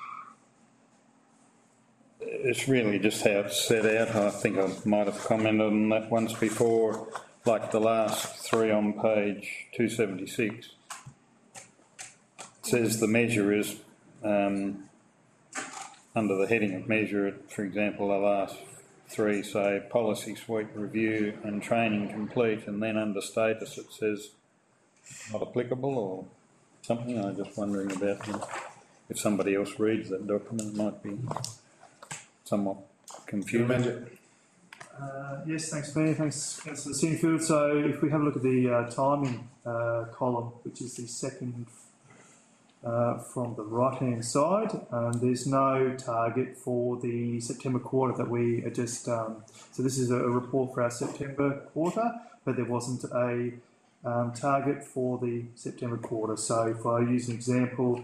it's really just how it's set out. I think I might have commented on that once before, like the last three on page 276. It says the measure is, under the heading of measure, for example, the last three say policy suite review and training complete, and then under status it says not applicable or something. I'm just wondering about if somebody else reads that document, it might be somewhat confusing. Yes, thanks, Mayor. Thanks, Councillor Sinfield. So, if we have a look at the timing column, which is the second from the right-hand side, there's no target for the September quarter that we are just. So, this is a report for our September quarter, but there wasn't a target for the September quarter. So, if I use an example.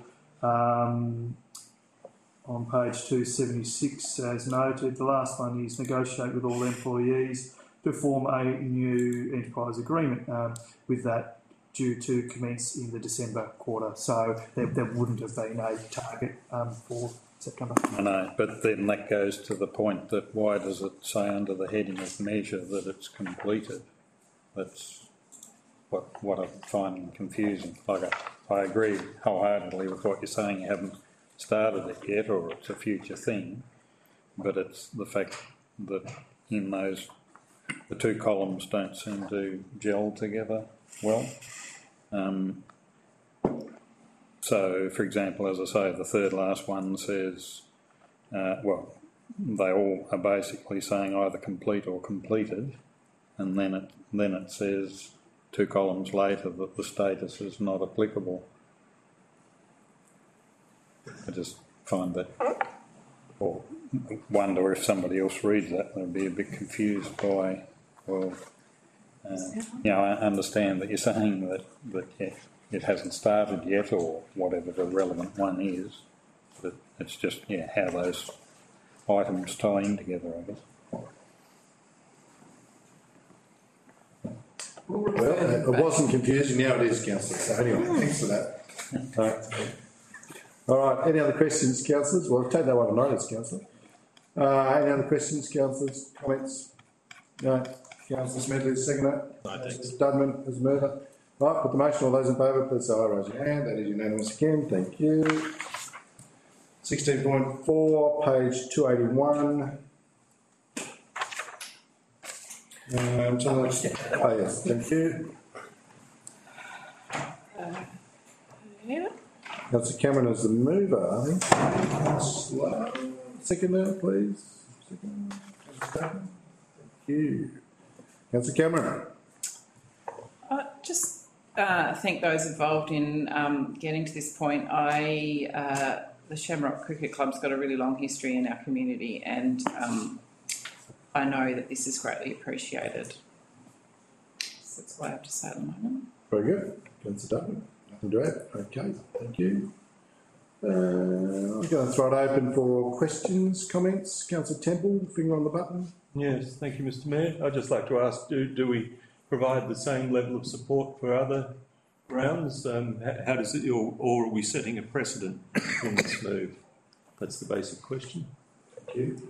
On page 276, as noted, the last one is negotiate with all employees to form a new enterprise agreement with that due to commence in the December quarter. So there wouldn't have been a target for September. I know, but then that goes to the point that why does it say under the heading of measure that it's completed? That's what I'm finding confusing. Like I agree wholeheartedly with what you're saying. You haven't started it yet, or it's a future thing, but it's the fact that in those, the two columns don't seem to gel together well. So, for example, as I say, the third last one says, they all are basically saying either complete or completed, and then it says 2 columns later that the status is not applicable. I just find that, or wonder if somebody else reads that, they'd be a bit confused by, I understand that you're saying that it hasn't started yet, or whatever the relevant one is, but it's just, how those items tie in together, I guess. Well, it wasn't confusing, now it is, Councillor. So anyway, thanks for that. All right, any other questions, councillors? Well, take that one on notice, councillor. Any other questions, councillors? Comments? No. Councillor Smedley, seconder. No, thanks. Dudman as murder. Right, put the motion. All those in favour, please say aye, raise your hand. That is unanimous again. Thank you. 16.4, page 281. Yes, thank you. Councillor Cameron is the mover, I think. Councillor seconder, please. Seconder. Thank you. Councillor Cameron. Just thank those involved in getting to this point. The Shamrock Cricket Club's got a really long history in our community, and I know that this is greatly appreciated. So that's what I have to say at the moment. Very good. Councillor Dudman. Nothing to add. Okay, thank you. I'm going to throw it open for questions, comments. Councillor Temple, finger on the button. Yes, thank you, Mr. Mayor. I'd just like to ask, do we provide the same level of support for other grounds? How does it, or are we setting a precedent in this move? That's the basic question. Thank you.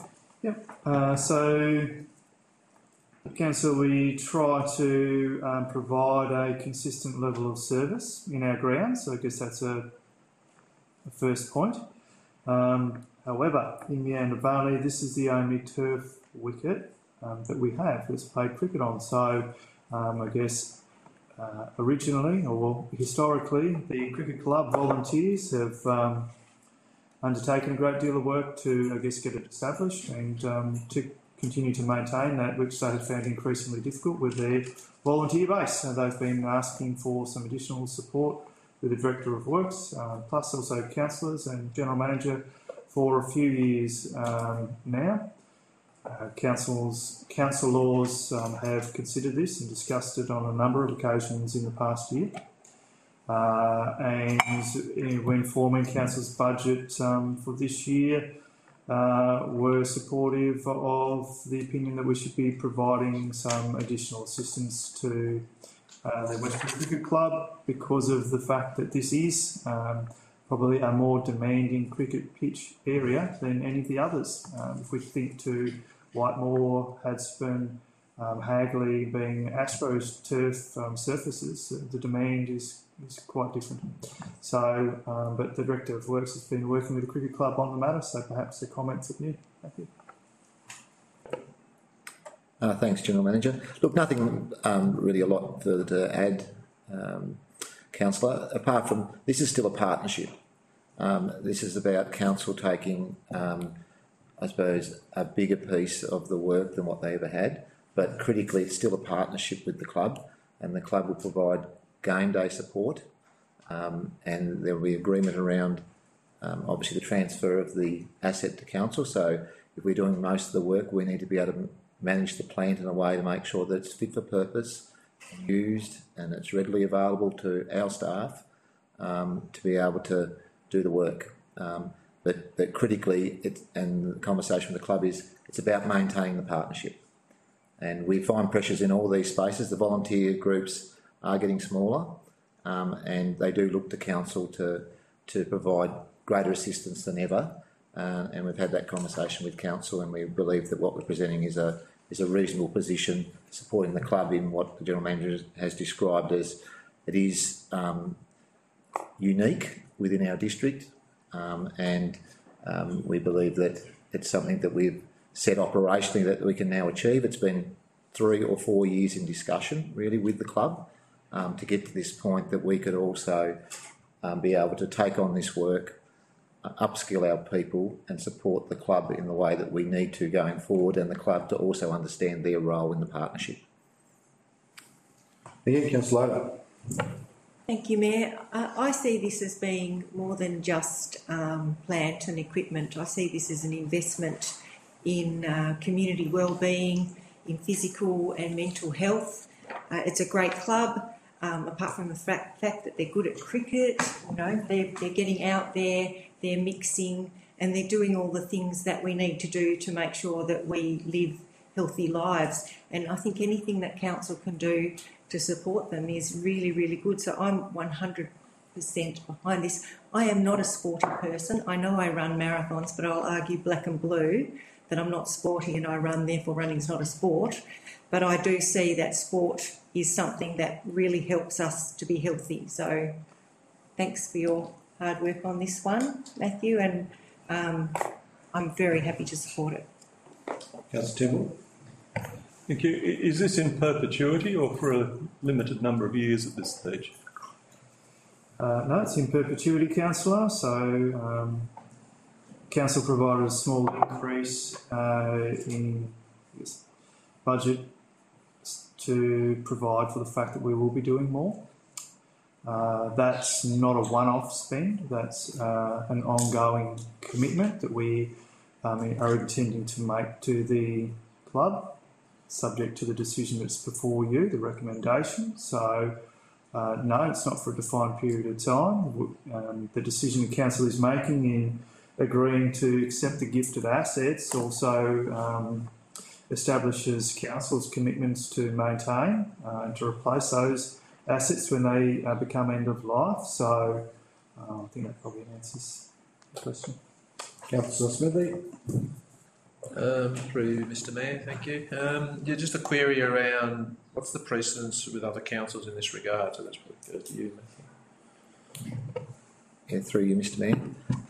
So, Council, we try to provide a consistent level of service in our grounds, so I guess that's a first point. However, in Meander Valley, this is the only turf wicket that we have that's played cricket on. So, I guess originally or historically, the cricket club volunteers have undertaken a great deal of work to, I guess, get it established and to continue to maintain that, which they have found increasingly difficult with their volunteer base. So they've been asking for some additional support with the Director of Works, plus also councillors and General Manager for a few years now. Councillors have considered this and discussed it on a number of occasions in the past year. And when forming Council's budget for this year, were supportive of the opinion that we should be providing some additional assistance to the Westbury Cricket Club because of the fact that this is probably a more demanding cricket pitch area than any of the others. If we think to Whitemore, Hadspen, Hagley being Astros turf surfaces, the demand is quite different. So, but the Director of Works has been working with the Cricket Club on the matter, so perhaps the comments of you. Thank you. Thanks, General Manager. Look, nothing really a lot further to add, Councillor, apart from this is still a partnership. This is about Council taking, I suppose, a bigger piece of the work than what they ever had, but critically it's still a partnership with the club, and the club will provide game day support, and there will be agreement around obviously the transfer of the asset to council. So if we're doing most of the work, we need to be able to manage the plant in a way to make sure that it's fit for purpose, used, and it's readily available to our staff to be able to do the work. But critically, and the conversation with the club is, it's about maintaining the partnership. And we find pressures in all these spaces. The volunteer groups are getting smaller, and they do look to council to provide greater assistance than ever. And we've had that conversation with council, and we believe that what we're presenting is a reasonable position, supporting the club in what the General Manager has described as it is unique within our district, and we believe that it's something that we've set operationally that we can now achieve. It's been 3 or 4 years in discussion, really, with the club to get to this point that we could also be able to take on this work, upskill our people and support the club in the way that we need to going forward, and the club to also understand their role in the partnership. Again, Councillor Loader. Thank you, Mayor. I see this as being more than just plant and equipment. I see this as an investment in community wellbeing, in physical and mental health. It's a great club, apart from the fact that they're good at cricket. You know, they're getting out there, they're mixing, and they're doing all the things that we need to do to make sure that we live healthy lives. And I think anything that council can do to support them is really, really good. So I'm 100% behind this. I am not a sporty person. I know I run marathons, but I'll argue black and blue that I'm not sporty and I run, therefore running is not a sport. But I do see that sport is something that really helps us to be healthy. So thanks for your hard work on this one, Matthew, and I'm very happy to support it. Councillor Temple. Thank you. Is this in perpetuity or for a limited number of years at this stage? No, it's in perpetuity, Councillor. So Council provided a small increase in this budget to provide for the fact that we will be doing more. That's not a one-off spend. That's an ongoing commitment that we are intending to make to the club, subject to the decision that's before you, the recommendation. So, no, it's not for a defined period of time. The decision the council is making in agreeing to accept the gifted assets also establishes council's commitments to maintain and to replace those assets when they become end of life. So, I think that probably answers the question. Councillor Smithy. Through Mr Mayor, thank you. Yeah, just a query around what's the precedence with other councils in this regard? So that's probably to you, Matthew. Yeah, through you, Mr Mayor.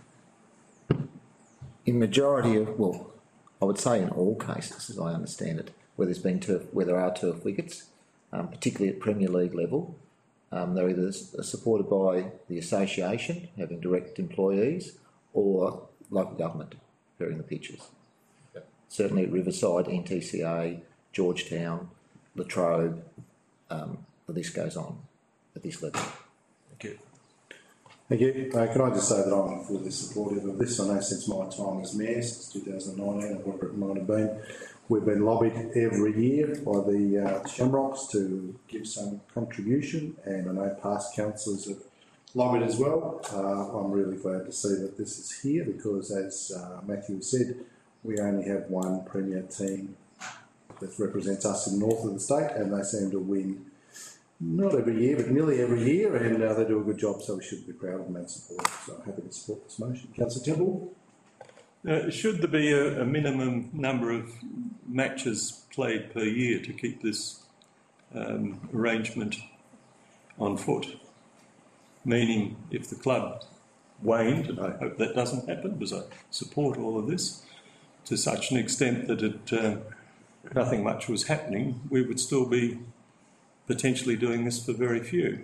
In majority of, well, I would say in all cases, as I understand it, where there are turf wickets, particularly at Premier League level, they're either supported by the association, having direct employees, or local government clearing the pitches. Certainly at Riverside, NTCA, Georgetown, Latrobe, the list goes on at this level. Thank you. Thank you. Can I just say that I'm fully supportive of this? I know since my time as Mayor, since 2019, or whatever it might have been, we've been lobbied every year by the Shamrocks to give some contribution, and I know past councillors have lobbied as well. I'm really glad to see that this is here because, as Matthew said, we only have one Premier team that represents us in the north of the state, and they seem to win not every year, but nearly every year, and they do a good job, so we should be proud of them and support them. So I'm happy to support this motion. Councillor Temple? Should there be a minimum number of matches played per year to keep this arrangement on foot? Meaning, if the club waned, and I hope that doesn't happen because I support all of this, to such an extent that nothing much was happening, we would still be potentially doing this for very few.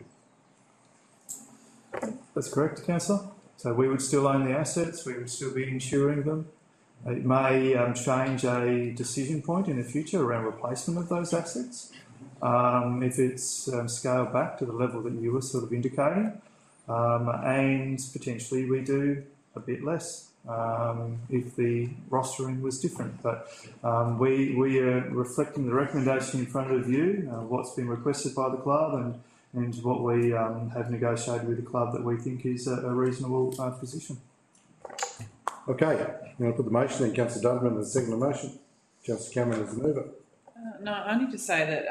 That's correct, Councillor. So we would still own the assets, we would still be insuring them. It may change a decision point in the future around replacement of those assets. If it's scaled back to the level that you were sort of indicating, and potentially we do a bit less if the rostering was different. But we are reflecting the recommendation in front of you, what's been requested by the club, and what we have negotiated with the club that we think is a reasonable position. Okay, you want to put the motion in, Councillor Dudman, as the second motion? Councillor Cameron as the mover. No, only to say that,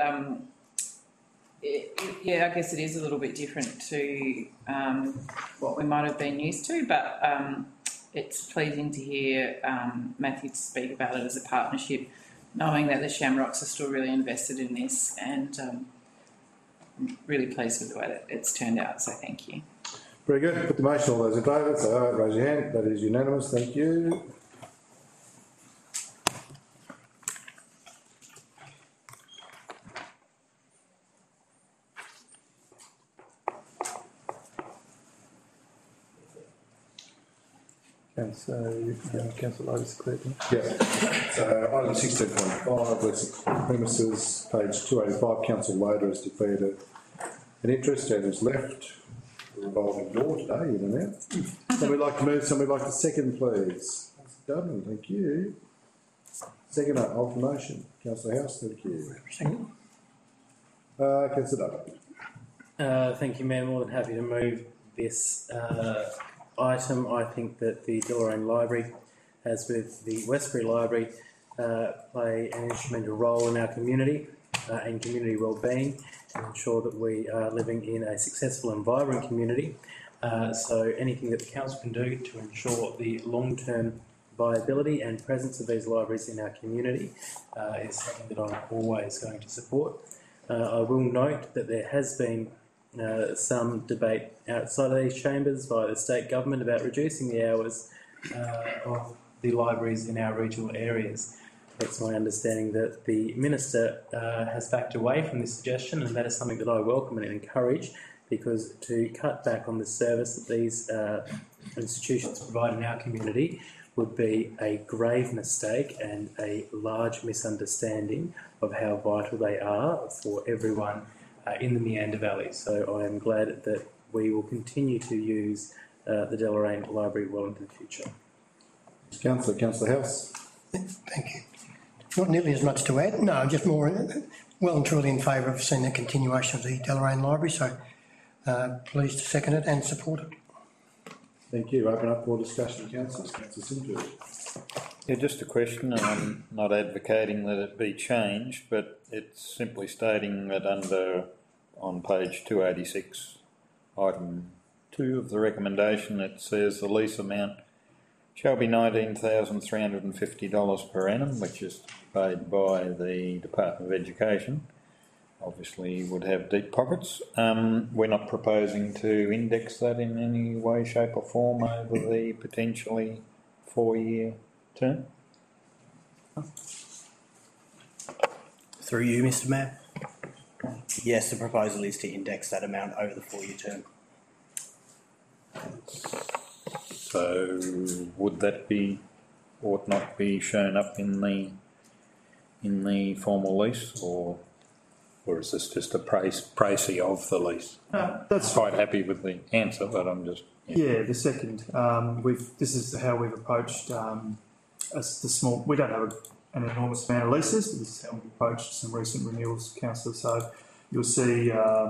I guess it is a little bit different to what we might have been used to, but it's pleasing to hear Matthew speak about it as a partnership, knowing that the Shamrocks are still really invested in this, and I'm really pleased with the way that it's turned out, so thank you. Very good. Put the motion. All those in favour, say aye. Raise your hand. That is unanimous. Thank you. And so, Councillor Lotus cleared. Yeah. So item 16.5, lease premises, page 285, Councillor Loader has declared an interest and has left the revolving door today, in and out. Somebody like to move, somebody like to second, please. Dudman, thank you. Second off the motion. Councillor House, thank you. Second. Councillor Dudman. Thank you, Mayor. More than happy to move this item. I think that the Deloraine Library, as with the Westbury Library, play an instrumental role in our community and community wellbeing, and ensure that we are living in a successful and vibrant community. So anything that the council can do to ensure the long-term viability and presence of these libraries in our community is something that I'm always going to support. I will note that there has been some debate outside of these chambers by the state government about reducing the hours of the libraries in our regional areas. It's my understanding that the Minister has backed away from this suggestion, and that is something that I welcome and encourage, because to cut back on the service that these institutions provide in our community would be a grave mistake and a large misunderstanding of how vital they are for everyone in the Meander Valley. So I am glad that we will continue to use the Deloraine Library well into the future. Councillor House. Thank you. Not nearly as much to add. No, just more well and truly in favour of seeing the continuation of the Deloraine Library. So pleased to second it and support it. Thank you. Open up for discussion, councillors. Councillor Simcoe. Yeah, just a question. I'm not advocating that it be changed, but it's simply stating that on page 286, item 2 of the recommendation, it says the lease amount shall be $19,350 per annum, which is paid by the Department of Education. Obviously would have deep pockets. We're not proposing to index that in any way, shape or form over the potentially 4-year term. Through you, Mr. Mayor. Yes, the proposal is to index that amount over the 4-year term. So would that be, ought not be shown up in the formal lease, or is this just a pricey of the lease? That's quite happy with the answer, but I'm just... Yeah, the second. This is how we've approached as the small... We don't have an enormous amount of leases, but this is how we've approached some recent renewals, councillor. So you'll see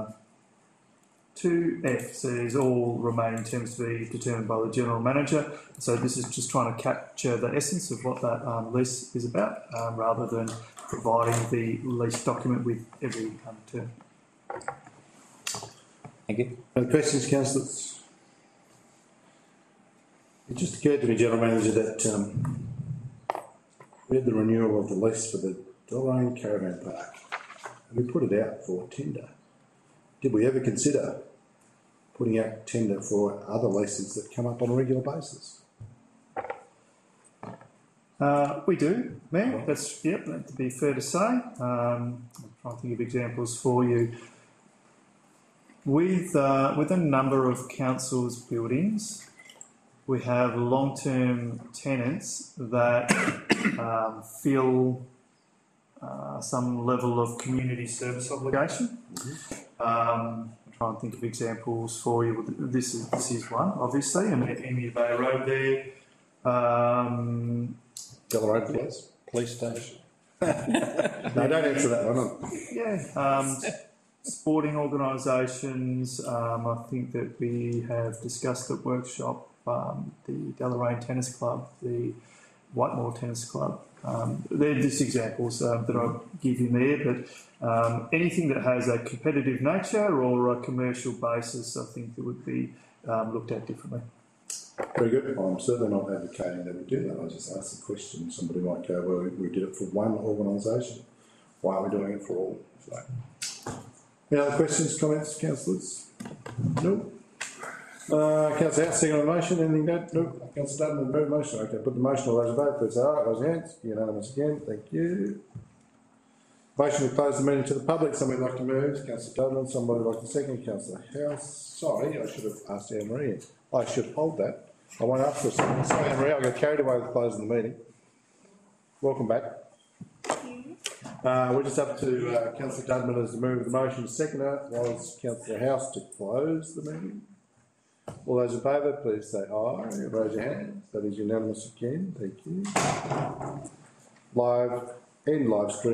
2F says all remaining terms to be determined by the General Manager. So this is just trying to capture the essence of what that lease is about, rather than providing the lease document with every term. Thank you. Any questions, councillors? It just occurred to me, General Manager, that we had the renewal of the lease for the Deloraine Caravan Park, and we put it out for tender. Did we ever consider putting out tender for other leases that come up on a regular basis? We do, Mayor. That'd be fair to say. I'm trying to think of examples for you. With a number of councils' buildings, we have long-term tenants that feel some level of community service obligation. I'm trying to think of examples for you. This is one, obviously, and Emu Bay Road there. Deloraine Police Station. No, don't answer that one. Yeah. Sporting organisations. I think that we have discussed at workshop the Deloraine Tennis Club, the Whitemore Tennis Club. They're just examples that I'll give you there, but anything that has a competitive nature or a commercial basis, I think that would be looked at differently. Very good. I'm certainly not advocating that we do that. I just asked the question. Somebody might go, well, we did it for one organisation. Why are we doing it for all? So, any other questions, comments, councillors? No. Councillor House, second on the motion. Anything to add? No. Councillor Dutton, the motion. Okay, put the motion. All those in favour, please say aye. Those against. Unanimous again. Thank you. Motion to close the meeting to the public. Somebody like to move? Councillor Dutton. Somebody like to second? Councillor House. Sorry, I should have asked Anne Marie. I should hold that. I won't ask for a second. Sorry, Anne-Marie, I got carried away with closing the meeting. Welcome back. We're just up to Councillor Dudman as the mover of the motion. Seconder was Councillor House to close the meeting. All those in favour, please say aye. Raise your hand. That is unanimous again. Thank you. Live stream.